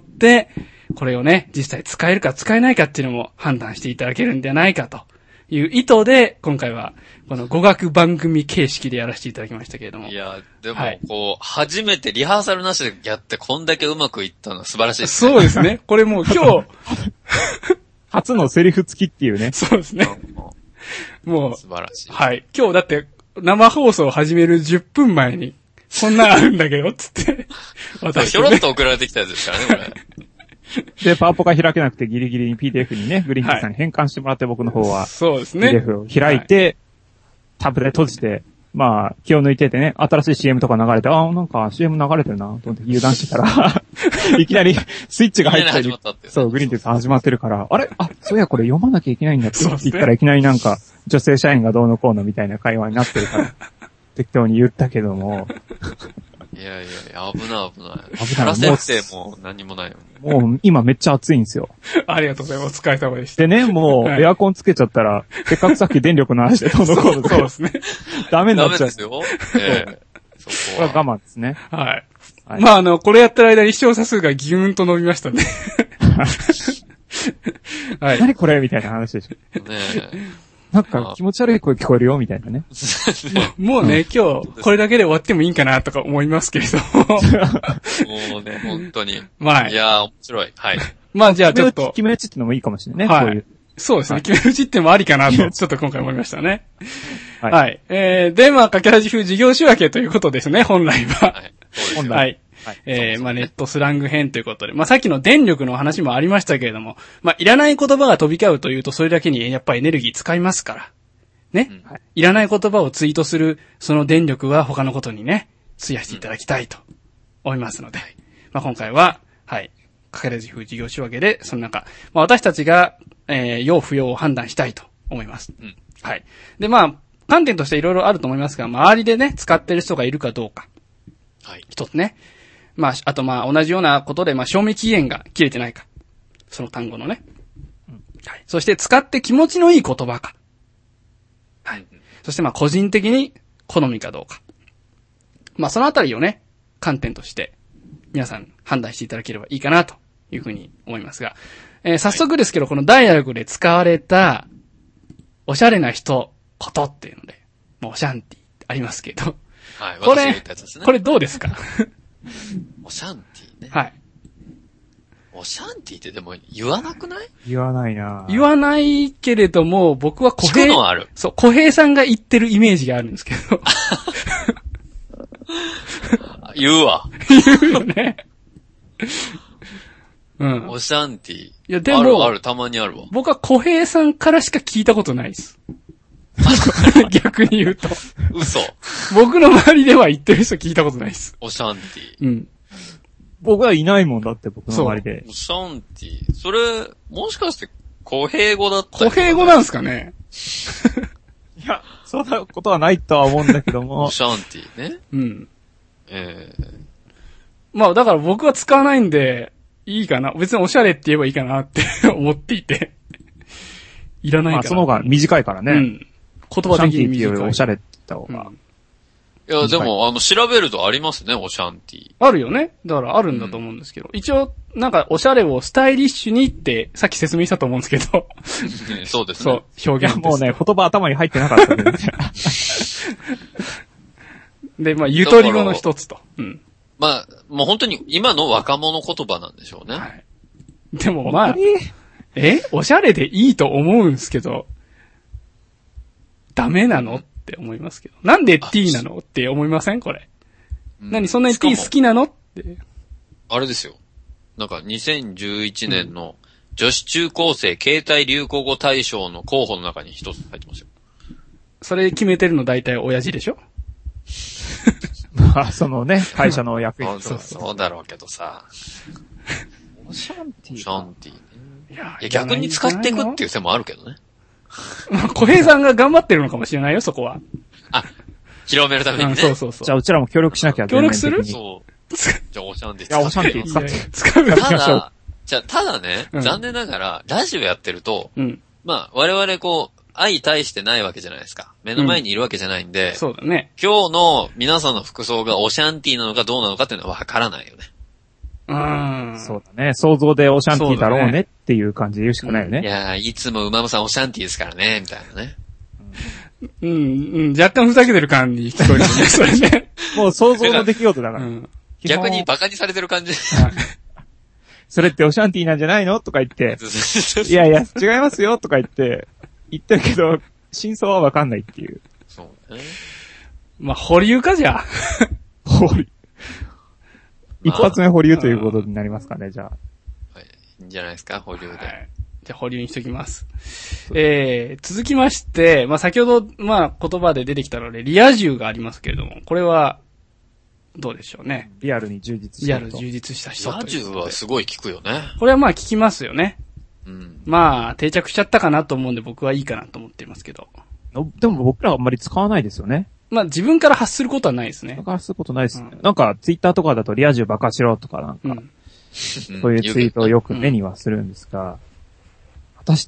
これをね、実際使えるか使えないかっていうのも判断していただけるんじゃないかという意図で、今回はこの語学番組形式でやらせていただきましたけれども。 いや、でも、こう、はい、初めてリハーサルなしでやってこんだけうまくいったのは素晴らしいですね。 そうですね。これもう今日、 初のセリフ付きっていうね。 そうですね。もう、 素晴らしい。 はい。今日だって生放送を始めるじゅっぷんまえに、こんなんあるんだけど、つって。 私、ひょろっと送られてきたやつですからね、これ。で、パワポが開けなくてギリギリに ピーディーエフ にね、グリーンティーさんに変換してもらって僕の方は、 そうですね。 ピーディーエフ を開いて、はい、タブで閉じて、まあ、気を抜いててね、新しい シーエム とか流れて、ああ、なんか シーエム 流れてるな、と思って油断してたら、いきなりスイッチが入ってる。そう、グリーンティーさん始まってるから、あれあ、そういやこれ読まなきゃいけないんだって言ったらいきなりなんか、女性社員がどうのこうのみたいな会話になってるから、適当に言ったけども、 いやいや、危ない危ない。 危ない。 もうてもう何もないよ。 もう今めっちゃ暑いんですよ。 ありがとうございます。お疲れ様でした。 でね、もうエアコンつけちゃったら、せっかくさっき電力の話でどうのこうのそうですね。 ダメになっちゃう。 ダメですよ。ええ。 そこは。これは我慢ですね。 はい。はい、まああの、これやってる間に視聴者数がギューンと伸びましたね。 はい。何これみたいな話でしょ。 ねえ。 なんか気持ち悪い声聞こえるよみたいなね。 もうね、今日これだけで終わってもいいんかなとか思いますけれども。 もうね、本当に。 まあ。 いやー、面白い。はい。 まあじゃあちょっと。 決め打ちってのもいいかもしれないね。 はい。 こういうそうですね。決め打ちってもありかなと、ちょっと今回思いましたね。 はい。 はい。えー、で、まあ、かけらじ風事業仕分けということですね、本来は。 はい。 はい。 はい、 えー、まあネットスラング編ということで、まあさっきの電力の話もありましたけれども、まあいらない言葉が飛び交うというとそれだけにやっぱりエネルギー使いますから。ね、うんはい。いらない言葉をツイートするその電力は他のことにね、費やしていただきたいと思いますので、まあ今回は、はい、かけらじ風事業仕分けで、その中、まあ私たちが、えー、要不要を判断したいと思います。うん、はい。で、まあ、観点としていろいろあると思いますが、周りでね、使ってる人がいるかどうか。はい。一つね。まあ、あとまあ、同じようなことで、まあ、賞味期限が切れてないか。その単語のね。うん、はい。そして、使って気持ちのいい言葉か。はい。そしてまあ個人的に好みかどうか。まあそのあたりをね、観点として皆さん判断していただければいいかなというふうに思いますが、えー、早速ですけど、このダイアログで使われたおしゃれな人、ことっていうので、まあ、オシャンティありますけど、はい、これ、ね、これどうですかオシャンティね。 はい。 オシャンティってでも言わなくない？ 言わないな。 言わないけれども、僕は小平、聞くのある。 そう、小平さんが言ってるイメージがあるんですけど。 言うわ。 言うよね。うん。 オシャンティ。いや、でも、 あるある、たまにあるわ。 僕は小平さんからしか聞いたことないです。逆に言うと。 嘘。 僕の周りでは言ってる人聞いたことないです。 オシャンティ。 うん。 僕はいないもんだって、僕の周りで。 オシャンティ。それ、もしかして小平語だったり、 小平語なんですかねいや、そんなことはないとは思うんだけども。 オシャンティね。 うん。 ええー。 まあだから僕は使わないんで、いいかな。別におしゃれって言えばいいかなって思っていて。いらないから。まあその方が短いからね。うん。 言葉的に短い。 オシャンティっていうよりおしゃれって言った方が。うんいや、でも、あの、調べるとありますね、オシャンティ。 あるよね。だからあるんだと思うんですけど。うん、一応、なんか、おしゃれをスタイリッシュにって、さっき説明したと思うんですけど。 そうですね。そう、表現です。 もうね、言葉頭に入ってなかったんで。 で、まあ、ゆとり語の一つと。うん。 まあ、もう本当に今の若者言葉なんでしょうね。はい。 でもまあ、えおしゃれでいいと思うんですけど、ダメなのって思いますけど。なんで T なのって思いませんこれ。うん、何そんなに T 好きなのって。 あれですよ。なんかにせんじゅういちねんの女子中高生携帯流行語大賞の候補の中に一つ入ってますよ。 それ決めてるの大体親父でしょまあ、そのね、会社の役員。 そうそうだろうけどさ。 オシャンティー。 オシャンティーね。いや、いや逆に使っていくっていう手もあるけどね。 小平さんが頑張ってるのかもしれないよ、そこは。 あ、広めるためにね。うん、 そうそうそう。 じゃあ、うちらも協力しなきゃ。 協力するそう。じゃあ、オシャンティー使って。いや、オシャンティー使って。 使うよ。 ただ、じゃあ、ただね、うん、残念ながら、ラジオやってると、うん、まあ、我々こう、相対してないわけじゃないですか。目の前にいるわけじゃないんで、 うん、そうだね。 今日の皆さんの服装がオシャンティーなのかどうなのかっていうのはわからないよね。 うん。 そうだね。想像でオシャンティーだろうねっていう感じで言うしかないよね。 いやー、いつも馬場さんオシャンティーですからね、みたいなね。 うん、うん、若干ふざけてる感じに聞こえるね、それね。 もう想像の出来事だから。うん、 逆にバカにされてる感じ。 それってオシャンティーなんじゃないのとか言って、いやいや、違いますよとか言って、言ってるけど、真相はわかんないっていう。 そうね。 まあ、保留かじゃあ。 保留。一発目保留ということになりますかね、じゃあ。 はい。いいんじゃないですか、保留で。はい、 じゃあ保留にしときます。えー、続きまして、まあ先ほど、まあ言葉で出てきたので、リア充がありますけれども、これは、どうでしょうね。 リアルに充実した人。リアル充実した人。 リア充はすごい聞くよね。 これはまあ聞きますよね。 うん。 まあ、定着しちゃったかなと思うんで僕はいいかなと思っていますけど。 でも僕らはあんまり使わないですよね。 まあ自分から発することはないですね。 自分から発することないですね。うん、なんかツイッターとかだとリア充バカしろとかなんか、うん、そういうツイートをよく目にはするんですが、うん、果たして、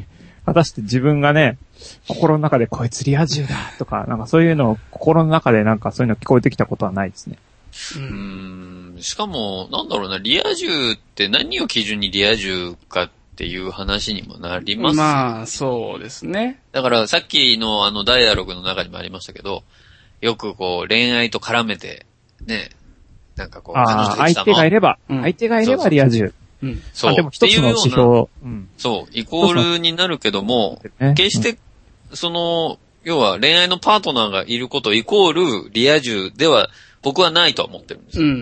果たして自分がね、心の中でこいつリア充だとか、なんかそういうのを心の中でなんかそういうの聞こえてきたことはないですね。 うーん、しかも、なんだろうな、リア充って何を基準にリア充かっていう話にもなります。 まあ、そうですね。 だからさっきのあのダイアログの中にもありましたけど、よくこう恋愛と絡めて、ね、なんかこう、 あ相手がいれば、うん、相手がいればリア充。 うん、そう。 でも一つの指標、 うん。そう、イコールになるけども、ね、決して、その、要は恋愛のパートナーがいることイコールリア充では僕はないとは思ってるんですよ。 うん。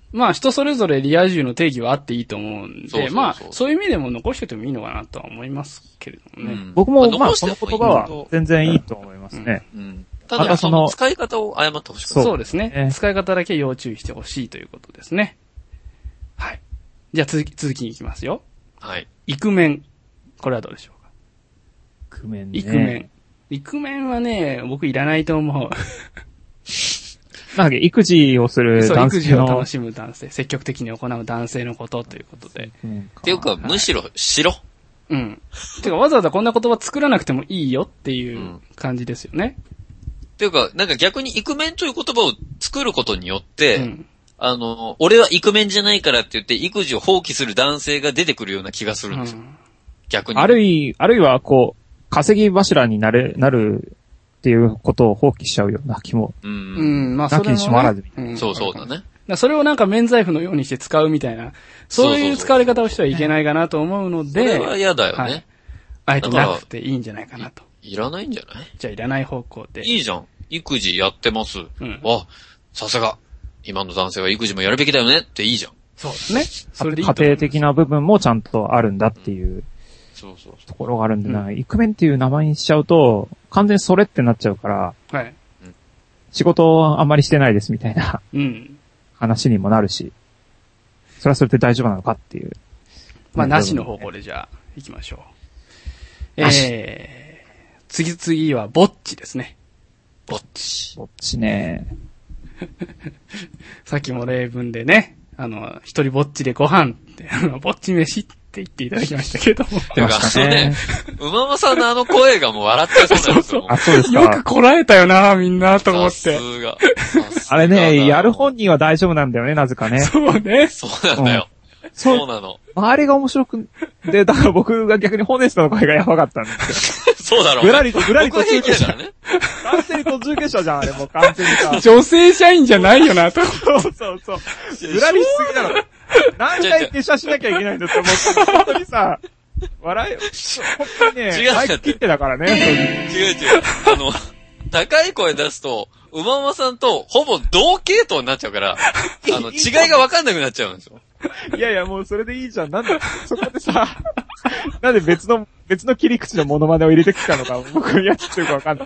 まあ人それぞれリア充の定義はあっていいと思うんで、 そうそうそうまあそういう意味でも残しててもいいのかなとは思いますけれどもね。うん、 僕もまあ、 まあ、 この言葉は全然いいと思いますね。 うんうん、ただその使い方を誤ってほしくない。 そうですね、えー。使い方だけ要注意してほしいということですね。はい。じゃあ続き、続きに行きますよ。 はい。 イクメン。これはどうでしょうか。 イクメンね。 イクメン。イクメンはね、僕いらないと思う。 なんだっけ、育児をする男性の。 そう、育児を楽しむ男性、積極的に行う男性のことということで。 うん、っていうか、はい、むしろ、しろ。 うん。てか、わざわざこんな言葉作らなくてもいいよっていう感じですよね。うん、 っていうか、なんか逆にイクメンという言葉を作ることによって、うん、あの、俺はイクメンじゃないからって言って、育児を放棄する男性が出てくるような気がするんですよ。うん、逆に。 あるい、あるいは、こう、稼ぎ柱になれ、なる、っていうことを放棄しちゃうような気も。 うん。うん、まあ、それも、ね。 なきにしもあらずみたいな。 うん、そうそうだね。 だそれをなんか免罪符のようにして使うみたいな、そういう使われ方をしてはいけないかなと思うので。それは嫌だよね。はい、 あえてなくていいんじゃないかなと。 い, いらないんじゃない？ じゃあいらない方向で。 いいじゃん。育児やってます。うん。あ、さすが。今の男性は育児もやるべきだよねっていいじゃん。 そうですね。 それでいいと思います。家庭的な部分もちゃんとあるんだっていう。うんそうそうそうところがあるんでな、うん、イクメンっていう名前にしちゃうと、完全にそれってなっちゃうから、 はい。 仕事をあんまりしてないですみたいな、うん、話にもなるし、それはそれで大丈夫なのかっていう。 まあ、なしの方向でじゃあ、行きましょう。えー、次次は、ぼっちですね。 ぼっち。 ぼっちね。 さっきも例文でね、あの、一人ぼっちでご飯って、あの、ぼっち飯って言っていただきましたけども。 てか、そうね、うままさんのあの声がもう笑っちゃいそうなんですよ。 あ、そうですか。 よくこらえたよな、みんな、と思って。 さすが。 あれね、やる本人は大丈夫なんだよね、なぜかね。 そうね。 そうなんだよ。うん、そうなの。 周りが面白く、で、だから僕が逆にホネストの声がやばかったんですよ。 そうだろう、ね。 ぐらりと、ぐらりと途中下車。 ね、 完全に途中下車じゃん、あれもう完全にさ。 女性社員じゃないよな、と。 そうそうそう。ぐらりしすぎなの。何回下車しなきゃいけないんだって思って、本当にさ、笑い、本当にね、 違うマイク切ってだからね。 違う違う。あの、高い声出すと、うままさんとほぼ同系統になっちゃうから、あの、違いがわかんなくなっちゃうんですよ。 いやいや、もうそれでいいじゃん。なんで、そこでさ、なんで別の、別の切り口のモノマネを入れてきたのか、僕にはちょっとよくわかんない。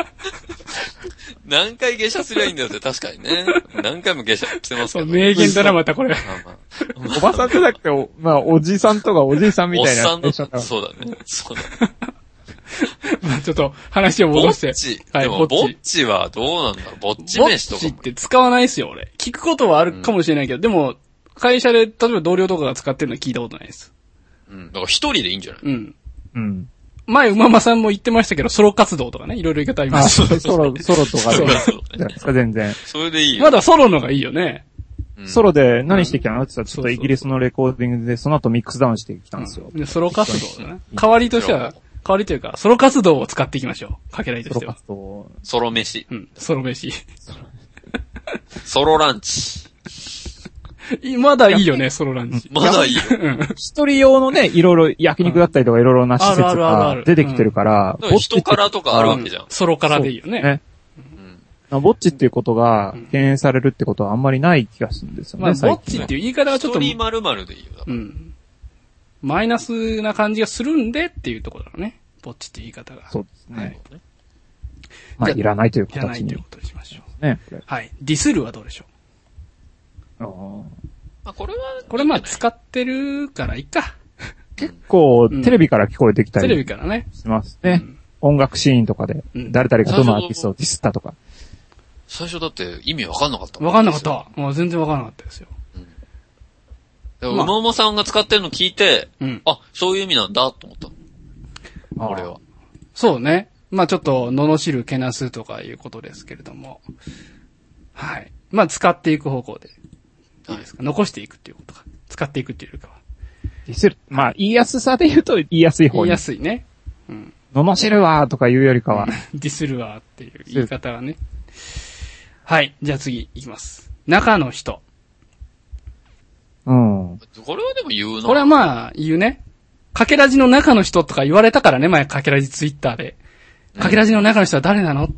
何回下車すりゃいいんだよって確かにね。何回も下車してますけど、 ね。名言だな、またこれ。まあまあ、おばさんじゃなくて、まあ、おじさんとかおじいさんみたいな。 おっさんだ。そうだね。そうだね。 まあちょっと話を戻して。 ぼっち。はい、でもぼっちはどうなんだろう。ぼっち飯とか。 ぼっちって使わないですよ、俺。聞くことはあるかもしれないけど、うん、でも、会社で、例えば同僚とかが使ってるのは聞いたことないです。 うん。だから一人でいいんじゃない？ うん。 うん。 前、うままさんも言ってましたけど、ソロ活動とかね、いろいろ言い方あります。 あ、ソロ、ソロとかで。全然。 それでいいよ。 まだソロのがいいよね。 うん、ソロで何してきたのって言ったら、ちょっとイギリスのレコーディングで、その後ミックスダウンしてきたんですよ。 うん、ソロ活動だね。代わりとしては、代わりというか、ソロ活動を使っていきましょう。かけらいとしては。 ソロ活動。 ソロ飯。 うん、ソロ飯。 ソロランチ。 まだいいよね、ソロランチ。 まだいいよ。 一人用のね、いろいろ焼肉だったりとかいろいろな施設が出てきてるから、 人からとかあるわけじゃん。 ソロからでいいよね。 ぼっちっていうことが敬遠されるってことはあんまりない気がするんですよね。 まあ、ぼっちっていう言い方がちょっと。 一人丸々でいいよ。 うん。マイナスな感じがするんでっていうところだね。ぼっちっていう言い方が。 そうですね。まあ、いらないという形に。いらないということにしましょう。ね。 はい。ディスるはどうでしょう？ ああ、これは、 これまあ使ってるからいいか。 結構、テレビから聞こえてきたり、 テレビからね。 しますね。音楽シーンとかで、誰々がどのアーティストをディスったとか。 最初だって意味わかんなかったもん。 わかんなかった。もう全然わかんなかったですよ。 うまももさんが使ってるの聞いて、あ、そういう意味なんだと思ったの。俺は。 そうね。まあちょっと、罵る、けなすとかいうことですけれども。はい。まあ使っていく方向で。いいですか、はい、残していくっていうことか。使っていくっていうかは。 ディスる。まあ、言いやすさで言うと言いやすい方に。 言いやすいね。うん。 罵るわーとか言うよりかは。 ディスるわーっていう言い方がね。はい。じゃあ次いきます。中の人。 うん。 これはでも言うな。 これはまあ、言うね。かけらじの中の人とか言われたからね、前かけらじツイッターで。かけらじの中の人は誰なの？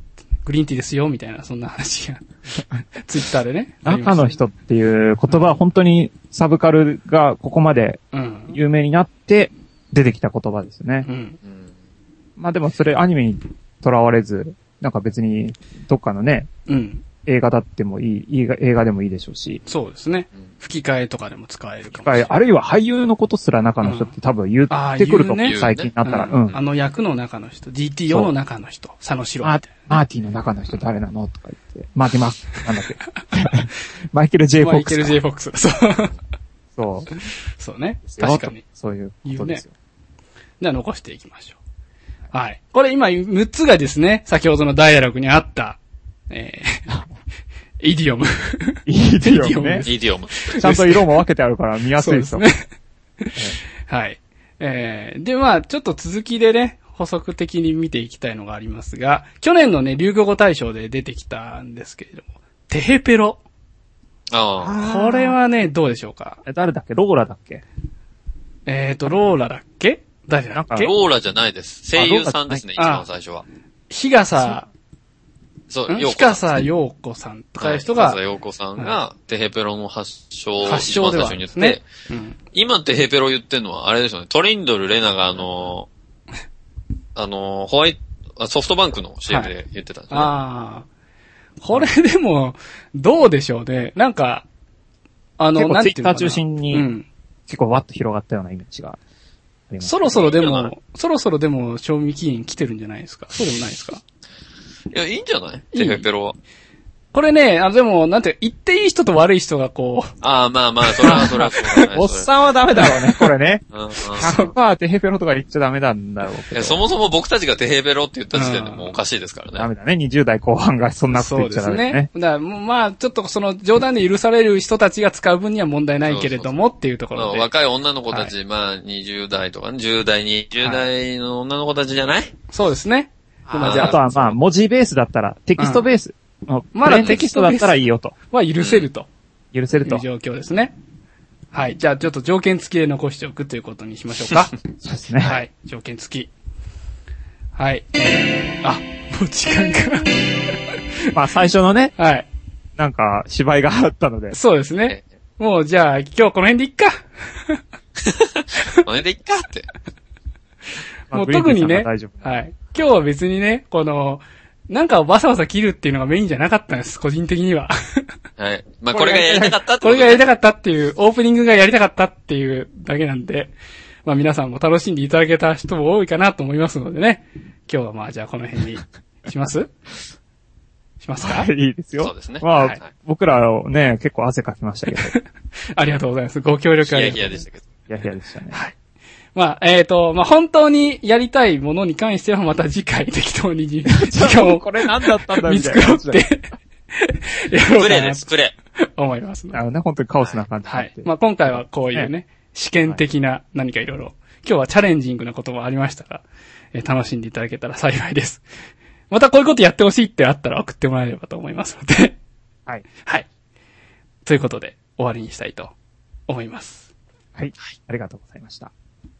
グリーンティーですよ、みたいな、そんな話が、ツイッターでね。 中の人っていう言葉は本当にサブカルがここまで有名になって出てきた言葉ですね。うん、まあでもそれアニメにとらわれず、なんか別にどっかのね、うん、映画だってもいい、映画でもいいでしょうし。 そうですね。吹き替えとかでも使えるかもしれない。 吹き替え、あるいは俳優のことすら中の人って多分言ってくると、うんね、最近になったら、 うんうん。あの役の中の人、ディーティーオー の中の人、佐野史郎みたいな。マーティの中の人誰なのとか言って。マーティマー、なんだっけ。マイケル J フォックス。 マイケル J フォックス。そう。 そう。 そうね。確かに。 そういうことですよ。ね、 じゃあ残していきましょう。はい。これ今むっつがですね、先ほどのダイアログにあった、えー、イディオム。 イディオムね。 イディオム。 ちゃんと色も分けてあるから見やすいですよ。 そうですね。はい。えー、で、まあちょっと続きでね、補足的に見ていきたいのがありますが、去年のね、流行語大賞で出てきたんですけれども、テヘペロ。 ああ。これはね、どうでしょうか。 え、誰だっけ？ローラだっけ？ えーと、ローラだっけ？誰だっけ？ ローラじゃないです。声優さんですね、一番最初は。 日笠、 そう、 日笠陽子さんとかいう人が、 日笠陽子さんが、テヘペロの発祥を発祥一番最初に言って、ねうん、今テヘペロ言ってんのは、あれですよね、トリンドル・レナがあの、あの、ホワイト、ソフトバンクの シーエム で言ってたんですね。はい、ああ。これでも、どうでしょうね。なんか、あの、 なんていうのかな。ツイッター中心に、うん、結構わっと広がったようなイメージがあります、ね。 そろそろでも、そろそろでも賞味期限来てるんじゃないですか。そうでもないですか。 いや、いいんじゃないテヘペロは。 これね、あの、でも、なんて、言っていい人と悪い人がこう。 ああ、まあまあ、それはそれはそうだね。 おっさんはダメだろうね、これね。ひゃくパーセント テヘペロとか言っちゃダメなんだろうけど。 いや、そもそも僕たちがテヘペロって言った時点でもうおかしいですからね。 ダメだね、にじゅう代後半がそんなこと言っちゃダメだね。そうですね。 だからまあ、ちょっとその冗談で許される人たちが使う分には問題ないけれどもっていうところで。 そうそうそう若い女の子たち、はい、まあ、にじゅう代とか、じゅう代、にじゅう代の女の子たちじゃない、はい、 そうですね。 あ, あとはまあ、文字ベースだったら、テキストベース。うん、まだテキストだったらいいよと。 は許せると。 許せると。 いう状況ですね。はい。じゃあちょっと条件付きで残しておくということにしましょうか。 そうですね。 はい。条件付き。はい。あ、もう時間が。 まあ最初のね。 はい。 なんか芝居があったので。 そうですね。もうじゃあ今日この辺でいっか。 この辺でいっかって。 もう特にね。はい。今日は別にね、この、なんかわさわさ切るっていうのがメインじゃなかったんです、個人的には。 はい。まあこれがやりたかったってこれがやりたかったっていう、オープニングがやりたかったっていうだけなんで、まあ皆さんも楽しんでいただけた人も多いかなと思いますのでね。今日はまあじゃあこの辺にしますしますか？ いいですよ。 そうですね。 まあ、はい、僕らね、結構汗かきましたけど。 ありがとうございます。ご協力ありがとうございます。 ヒヤヒヤでしたけど。 ヒヤヒヤでしたね。 はい。まあ、えっ、ー、と、まあ、本当にやりたいものに関してはまた次回適当に時間をこれ何だったんだ見繕ってやろうかなと思いますね。 あのね、本当にカオスな感じ。 はい。まあ、今回はこういうね、ね試験的な何かいろいろ、今日はチャレンジングなこともありましたが、えー、楽しんでいただけたら幸いです。またこういうことやってほしいってあったら送ってもらえればと思いますので。 はい。 はい。ということで、終わりにしたいと思います。 はい。ありがとうございました。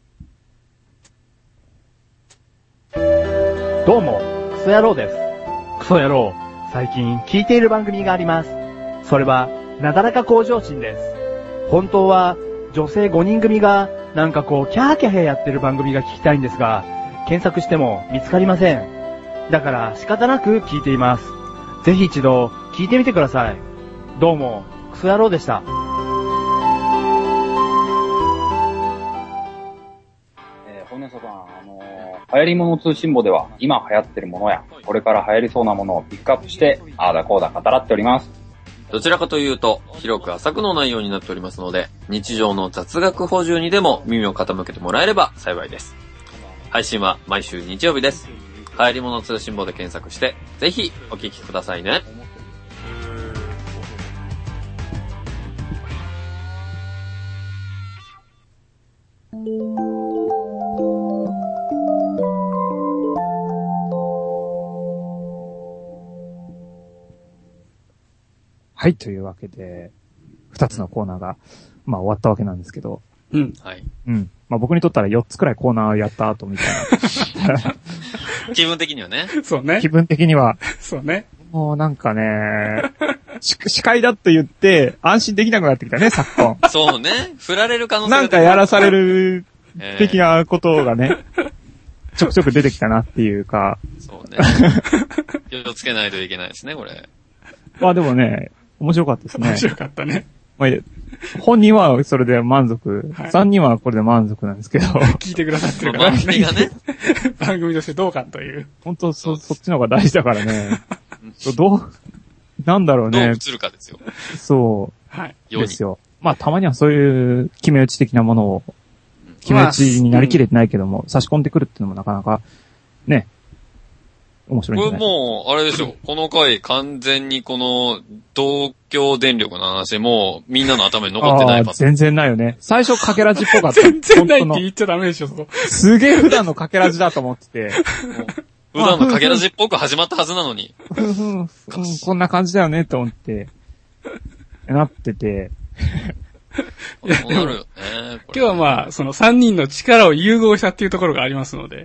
どうも、クソ野郎です。クソ野郎、最近聞いている番組があります。それは、なだらか向上心です。本当は、女性ごにん組が、なんかこう、キャーキャーやってる番組が聞きたいんですが、検索しても見つかりません。だから仕方なく聞いています。ぜひ一度、聞いてみてください。どうも、クソ野郎でした。 流行り物通信簿では今流行ってるものやこれから流行りそうなものをピックアップしてあーだこうだ語らっております。 どちらかというと広く浅くの内容になっておりますので日常の雑学補充にでも耳を傾けてもらえれば幸いです。配信は毎週日曜日です。流行り物通信簿で検索してぜひお聞きくださいね。 はい、というわけで、二つのコーナーが、まあ終わったわけなんですけど。 うん。 はい。 うん。まあ僕にとったら四つくらいコーナーをやった後みたいな。 気分的にはね。 そうね。 気分的には。 そうね。 もうなんかね、司会だと言って安心できなくなってきたね、昨今。 そうね。振られる可能性がなんかやらされる的なことがね、ちょくちょく出てきたなっていうか。 そうね。気をつけないといけないですね、これ。 まあでもね、面白かったですね。 面白かったね。 まあ、本人はそれで満足、 はい、 さんにんはこれで満足なんですけど。 聞いてくださってるから、 番組がね。 番組としてどうかという。 本当そ、そっちの方が大事だからね。どう、なんだろうね。 どう映るかですよ。 そう。 はい。 ですよ。まあたまにはそういう決め打ち的なものを、決め打ちになりきれてないけども、まあ、差し込んでくるっていうのもなかなか、ね、面白いんじゃない？ これもう、あれでしょ。この回完全にこの、東京電力の話も、みんなの頭に残ってないパターン。 全然ないよね。最初かけらじっぽかった。 全然ないって言っちゃダメでしょ、そこ。 すげえ普段のかけらじだと思ってて。 普段のかけらじっぽく始まったはずなのに。 ふんふん、こんな感じだよね、と思って、なってて。 そうなるよね。 今日はまあ、そのさんにんの力を融合したっていうところがありますので。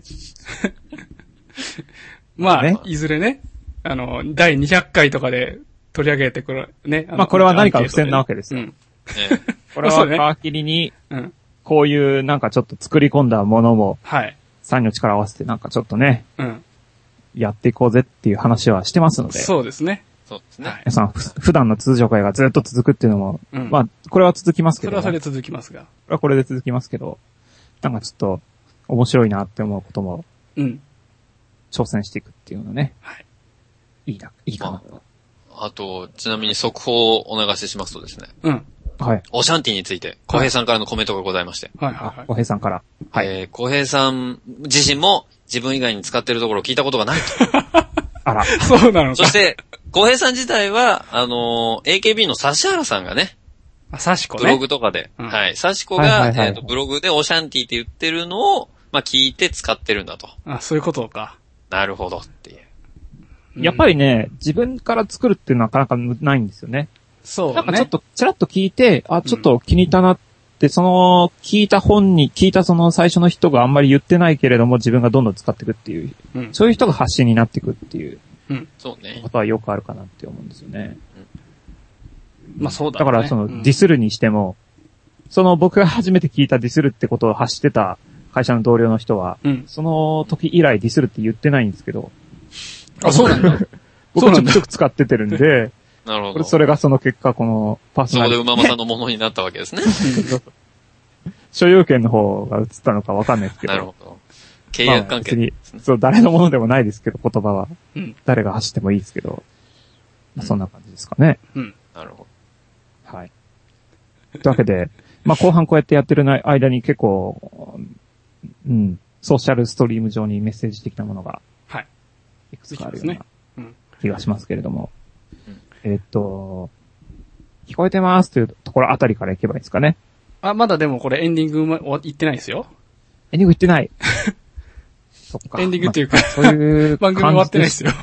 まあ、ね、いずれね、あの、だいにひゃっかいとかで取り上げてくる、ね。 まあこれは何か付箋なわけですよ。うん、これは皮切りに、こういうなんかちょっと作り込んだものも、はい。さんにんの力を合わせてなんかちょっとね、うん。やっていこうぜっていう話はしてますので。 そうですね。 そうですね。 皆さん、普段の通常会がずっと続くっていうのも、うん、まあ、これは続きますけど、ね。 それはそれで続きますが。これはこれで続きますけど、なんかちょっと面白いなって思うことも、うん。挑戦していくっていうのね。はい。いいな、いいかな。 あ, あと、ちなみに速報をお流ししますとですね。 うん。 はい。 オシャンティについて、小平さんからのコメントがございまして。 はいはいはい。 小平さんから。 はい。えー、小平さん自身も自分以外に使っているところを聞いたことがないと。 あら。 そうなのか。 そして、小平さん自体は、あのー、エーケービー の指原さんがね。 あ、サシコね。 ブログとかで。うん、はい。サシコが、はいはいはい、えっ、ー、と、ブログでオシャンティって言ってるのを、まあ、聞いて使ってるんだと。 あ、そういうことか。 なるほどっていう。 やっぱりね、自分から作るっていうのはなかなかないんですよね。 そうね。 なんかちょっと、ちらっと聞いて、あ、ちょっと気に入ったなって、うん、その、聞いた本に、聞いたその最初の人があんまり言ってないけれども、自分がどんどん使っていくっていう、うん、そういう人が発信になっていくっていう、 うん、そうね。 ことはよくあるかなって思うんですよね。 うん、まあそうだね。 だからその、ディスるにしても、うん、その僕が初めて聞いたディスるってことを発してた会社の同僚の人は、うん、その時以来ディスるって言ってないんですけど、 あ、そうなんだ。 僕ちょくちょく使っててるんで、 なるほど。 それがその結果、このパーソナリティ。 そこで馬場さんのものになったわけですね。 所有権の方が映ったのかわかんないですけど。 なるほど。契約関係、ねまあ、そう、誰のものでもないですけど、言葉は。うん、誰が走ってもいいですけど。まあ、そんな感じですかね。 うん。なるほど。はい。というわけで、まあ後半こうやってやってる間に結構、うん、ソーシャルストリーム上にメッセージ的なものが、 はい。 いくつかあるような気がしますけれども。えー、っと、聞こえてますというところあたりから行けばいいですかね。 あ、まだでもこれエンディングも行ってないですよ。 エンディング行ってない。そっか。 エンディングっていうか、 まあ、そういう番組終わってないですよ。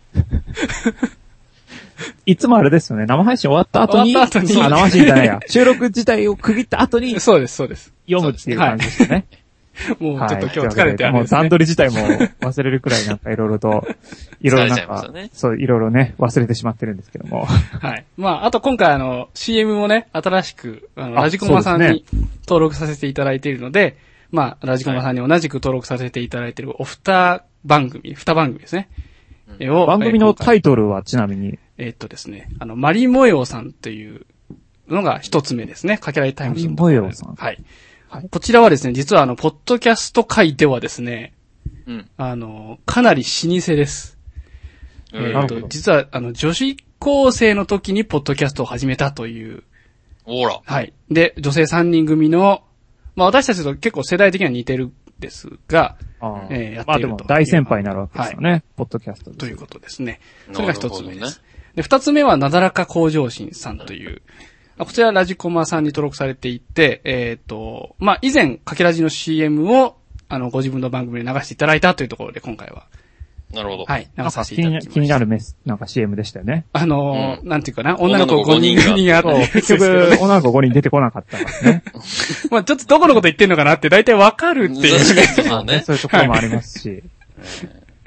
いつもあれですよね。生配信終わった後に、 終わった後にあ、生配信じゃないや。収録自体を区切った後に、 そうです、そうです。 読むっていう感じですね。 もうちょっと今日疲れてあれですね。 もう段取り自体も忘れるくらいなんかいろいろと、いろいろなんか、ね、そう、いろいろね、忘れてしまってるんですけども。 はい。まあ、あと今回あの、シーエム もね、新しく、あの、ラジコマさんに登録させていただいているので、まあ、ラジコマさんに同じく登録させていただいているお二番組、二番組ですね。 うん、を番組のタイトルはちなみにえー、っとですね、あの、マリモエオさんっていうのが一つ目ですね。かけらいタイムズの。 マリモエオさん。 はい。はい、こちらはですね、実はあの、ポッドキャスト界ではですね、うん、あの、かなり老舗です。うん、えー、っと、実はあの、女子高生の時にポッドキャストを始めたという。 おら。 はい。で、女性さんにん組の、まあ私たちと結構世代的には似てるんですが、 あえー、やっていると。まあでも大先輩になるわけですよね。はい、ポッドキャストということですね。それが一つ目です。ね、で、二つ目はなだらか向上心さんという、こちらラジコマさんに登録されていて、えっ、ー、と、まあ、以前、かけらじの シーエム を、あの、ご自分の番組で流していただいたというところで、今回は。 なるほど。 はい、流させていただきました。 気になるメス、なんか シーエム でしたよね。 あのーうん、なんていうかな、女の子ごにん組があって、 結局、女の子ごにん出てこなかったんですね。 まあ、ちょっとどこのこと言ってんのかなって大体わかるっていう。 そうね。 そういうところもありますし。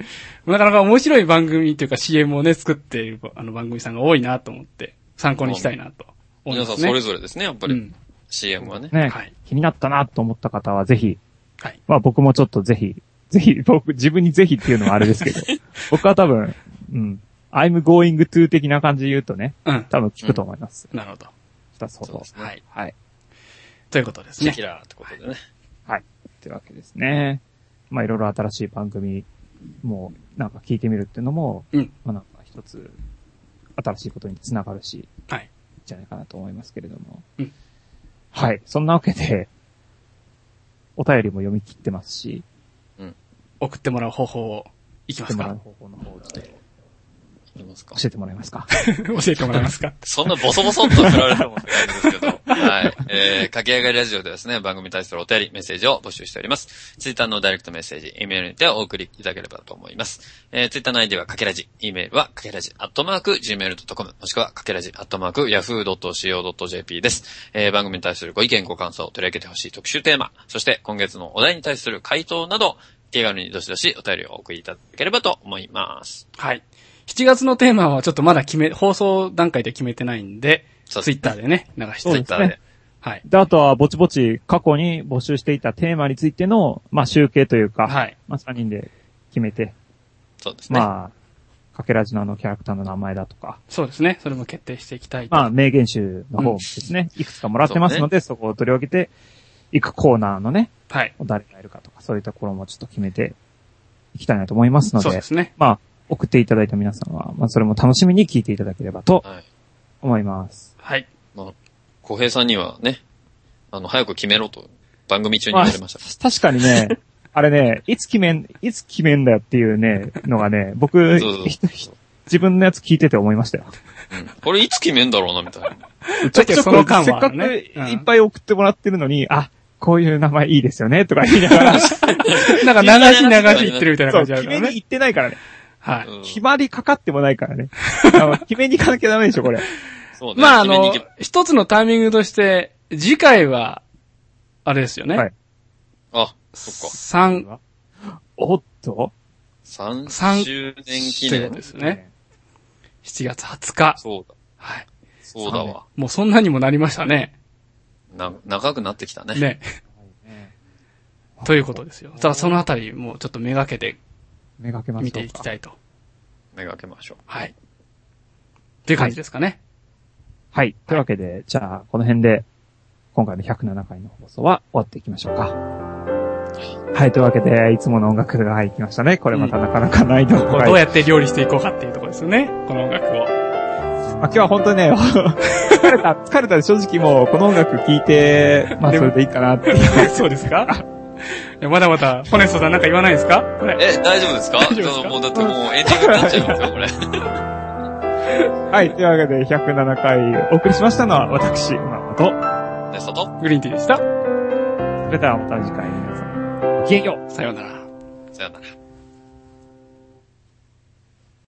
なかなか面白い番組というか シーエム をね、作っているあの番組さんが多いなと思って、参考にしたいなと思いますね。 皆さんそれぞれですね、やっぱり。うん、シーエム はね。 ね、はい。気になったなと思った方はぜひ、はい。まあ僕もちょっとぜひ、ぜひ、僕、自分にぜひっていうのはあれですけど、僕は多分、うん、I'm going to 的な感じで言うとね、うん、多分聞くと思います。 うん、なるほど。 二つほど。 はい。 はい。 ということですね。 シェキラーってことでね。 はい。というわけですね。まあいろいろ新しい番組もなんか聞いてみるっていうのも、うん、まあなんか一つ新しいことにつながるし、はい。じゃないかなと思いますけれども。うん。はい。そんなわけで、お便りも読み切ってますし、 うん。送ってもらう方法をいきますか。 送ってもらう方法の方をちょっと。 教えてもらえますか教えてもらえますかそんなボソボソっと振られてもって感じですけど。はい。えー、駆け上がりラジオではですね、番組に対するお便り、メッセージを募集しております。ツイッターのダイレクトメッセージ、Eメールにてお送りいただければと思います。えー、ツイッターの アイディー はかけらじ、Eメールはかけらじ、アットマーク、ジーメールドットコム、もしくはかけらじ、アットマーク、ヤフードットシーオードットジェーピー です。えー、番組に対するご意見、ご感想、取り上げてほしい特集テーマ、そして今月のお題に対する回答など、気軽にどしどしお便りをお送りいただければと思います。 はい。しちがつのテーマはちょっとまだ決め、放送段階で決めてないんで、ツイッターでね、流してツイッターで。はい。で、あとはぼちぼち過去に募集していたテーマについての、まあ集計というか、はい。まあさんにんで決めて、 そうですね。 まあ、かけらじのあのキャラクターの名前だとか。 そうですね。それも決定していきたいと。 まあ、名言集の方ですね。うん、いくつかもらってますので、そ, ね、そこを取り上げて、いくコーナーのね、はい。誰がいるかとか、そういったところもちょっと決めていきたいなと思いますので、 そうですね。 まあ、送っていただいた皆さんは、まあ、それも楽しみに聞いていただければと思います。 はい。 まあ、小平さんにはね、あの、早く決めろと、番組中に言われました。まあ、確かにね、あれね、いつ決めん、いつ決めんだよっていうね、のがね、僕、そうそう自分のやつ聞いてて思いましたよ。 うん。これいつ決めんだろうな、みたいな。 ちょっとその間は、ね、せっかくいっぱい送ってもらってるのに、うん、あ、こういう名前いいですよね、とか言いながら。なんか流し流し言ってるみたいな感じあるからね。 そう、決めに行ってないからね。 はい、 うん。決まりかかってもないからね。決めに行かなきゃダメでしょ、これ。 そうね。 まあ、あの、一つのタイミングとして、次回は、あれですよね。はい。 あ、そっか。 三、 おっと三周年記念ですね。しちがつはつか。 そうだ。 はい。 そうだわ。 もうそんなにもなりましたね。 な、長くなってきたね。 ね。ということですよ。だからそのあたりもうちょっとめがけて、 めがけましょうか。 見ていきたいと。 めがけましょう。 はい。っていう感じですかね。 はい。はい、というわけで、じゃあ、この辺で、今回のひゃくななかいの放送は終わっていきましょうか。はい。というわけで、いつもの音楽が入ってきましたね。これまたなかなかないと、うん、 どうやって料理していこうかっていうところですよね。この音楽を。 まあ、今日は本当にね、疲れた、疲れたで正直もう、この音楽聴いて、まあ、それでいいかなっていう。 そうですかまだまだ、ホネストさんなんか言わないですかこれ。 え、大丈夫ですか？大丈夫ですか？もうだってもうエンディングになっちゃいますよ、これ。 はい、というわけでひゃくななかいお送りしましたのは私、馬本。 で、外グリーンティーでした。 それではまた次回皆さん、ごきげんよう。 さようなら。 さようなら。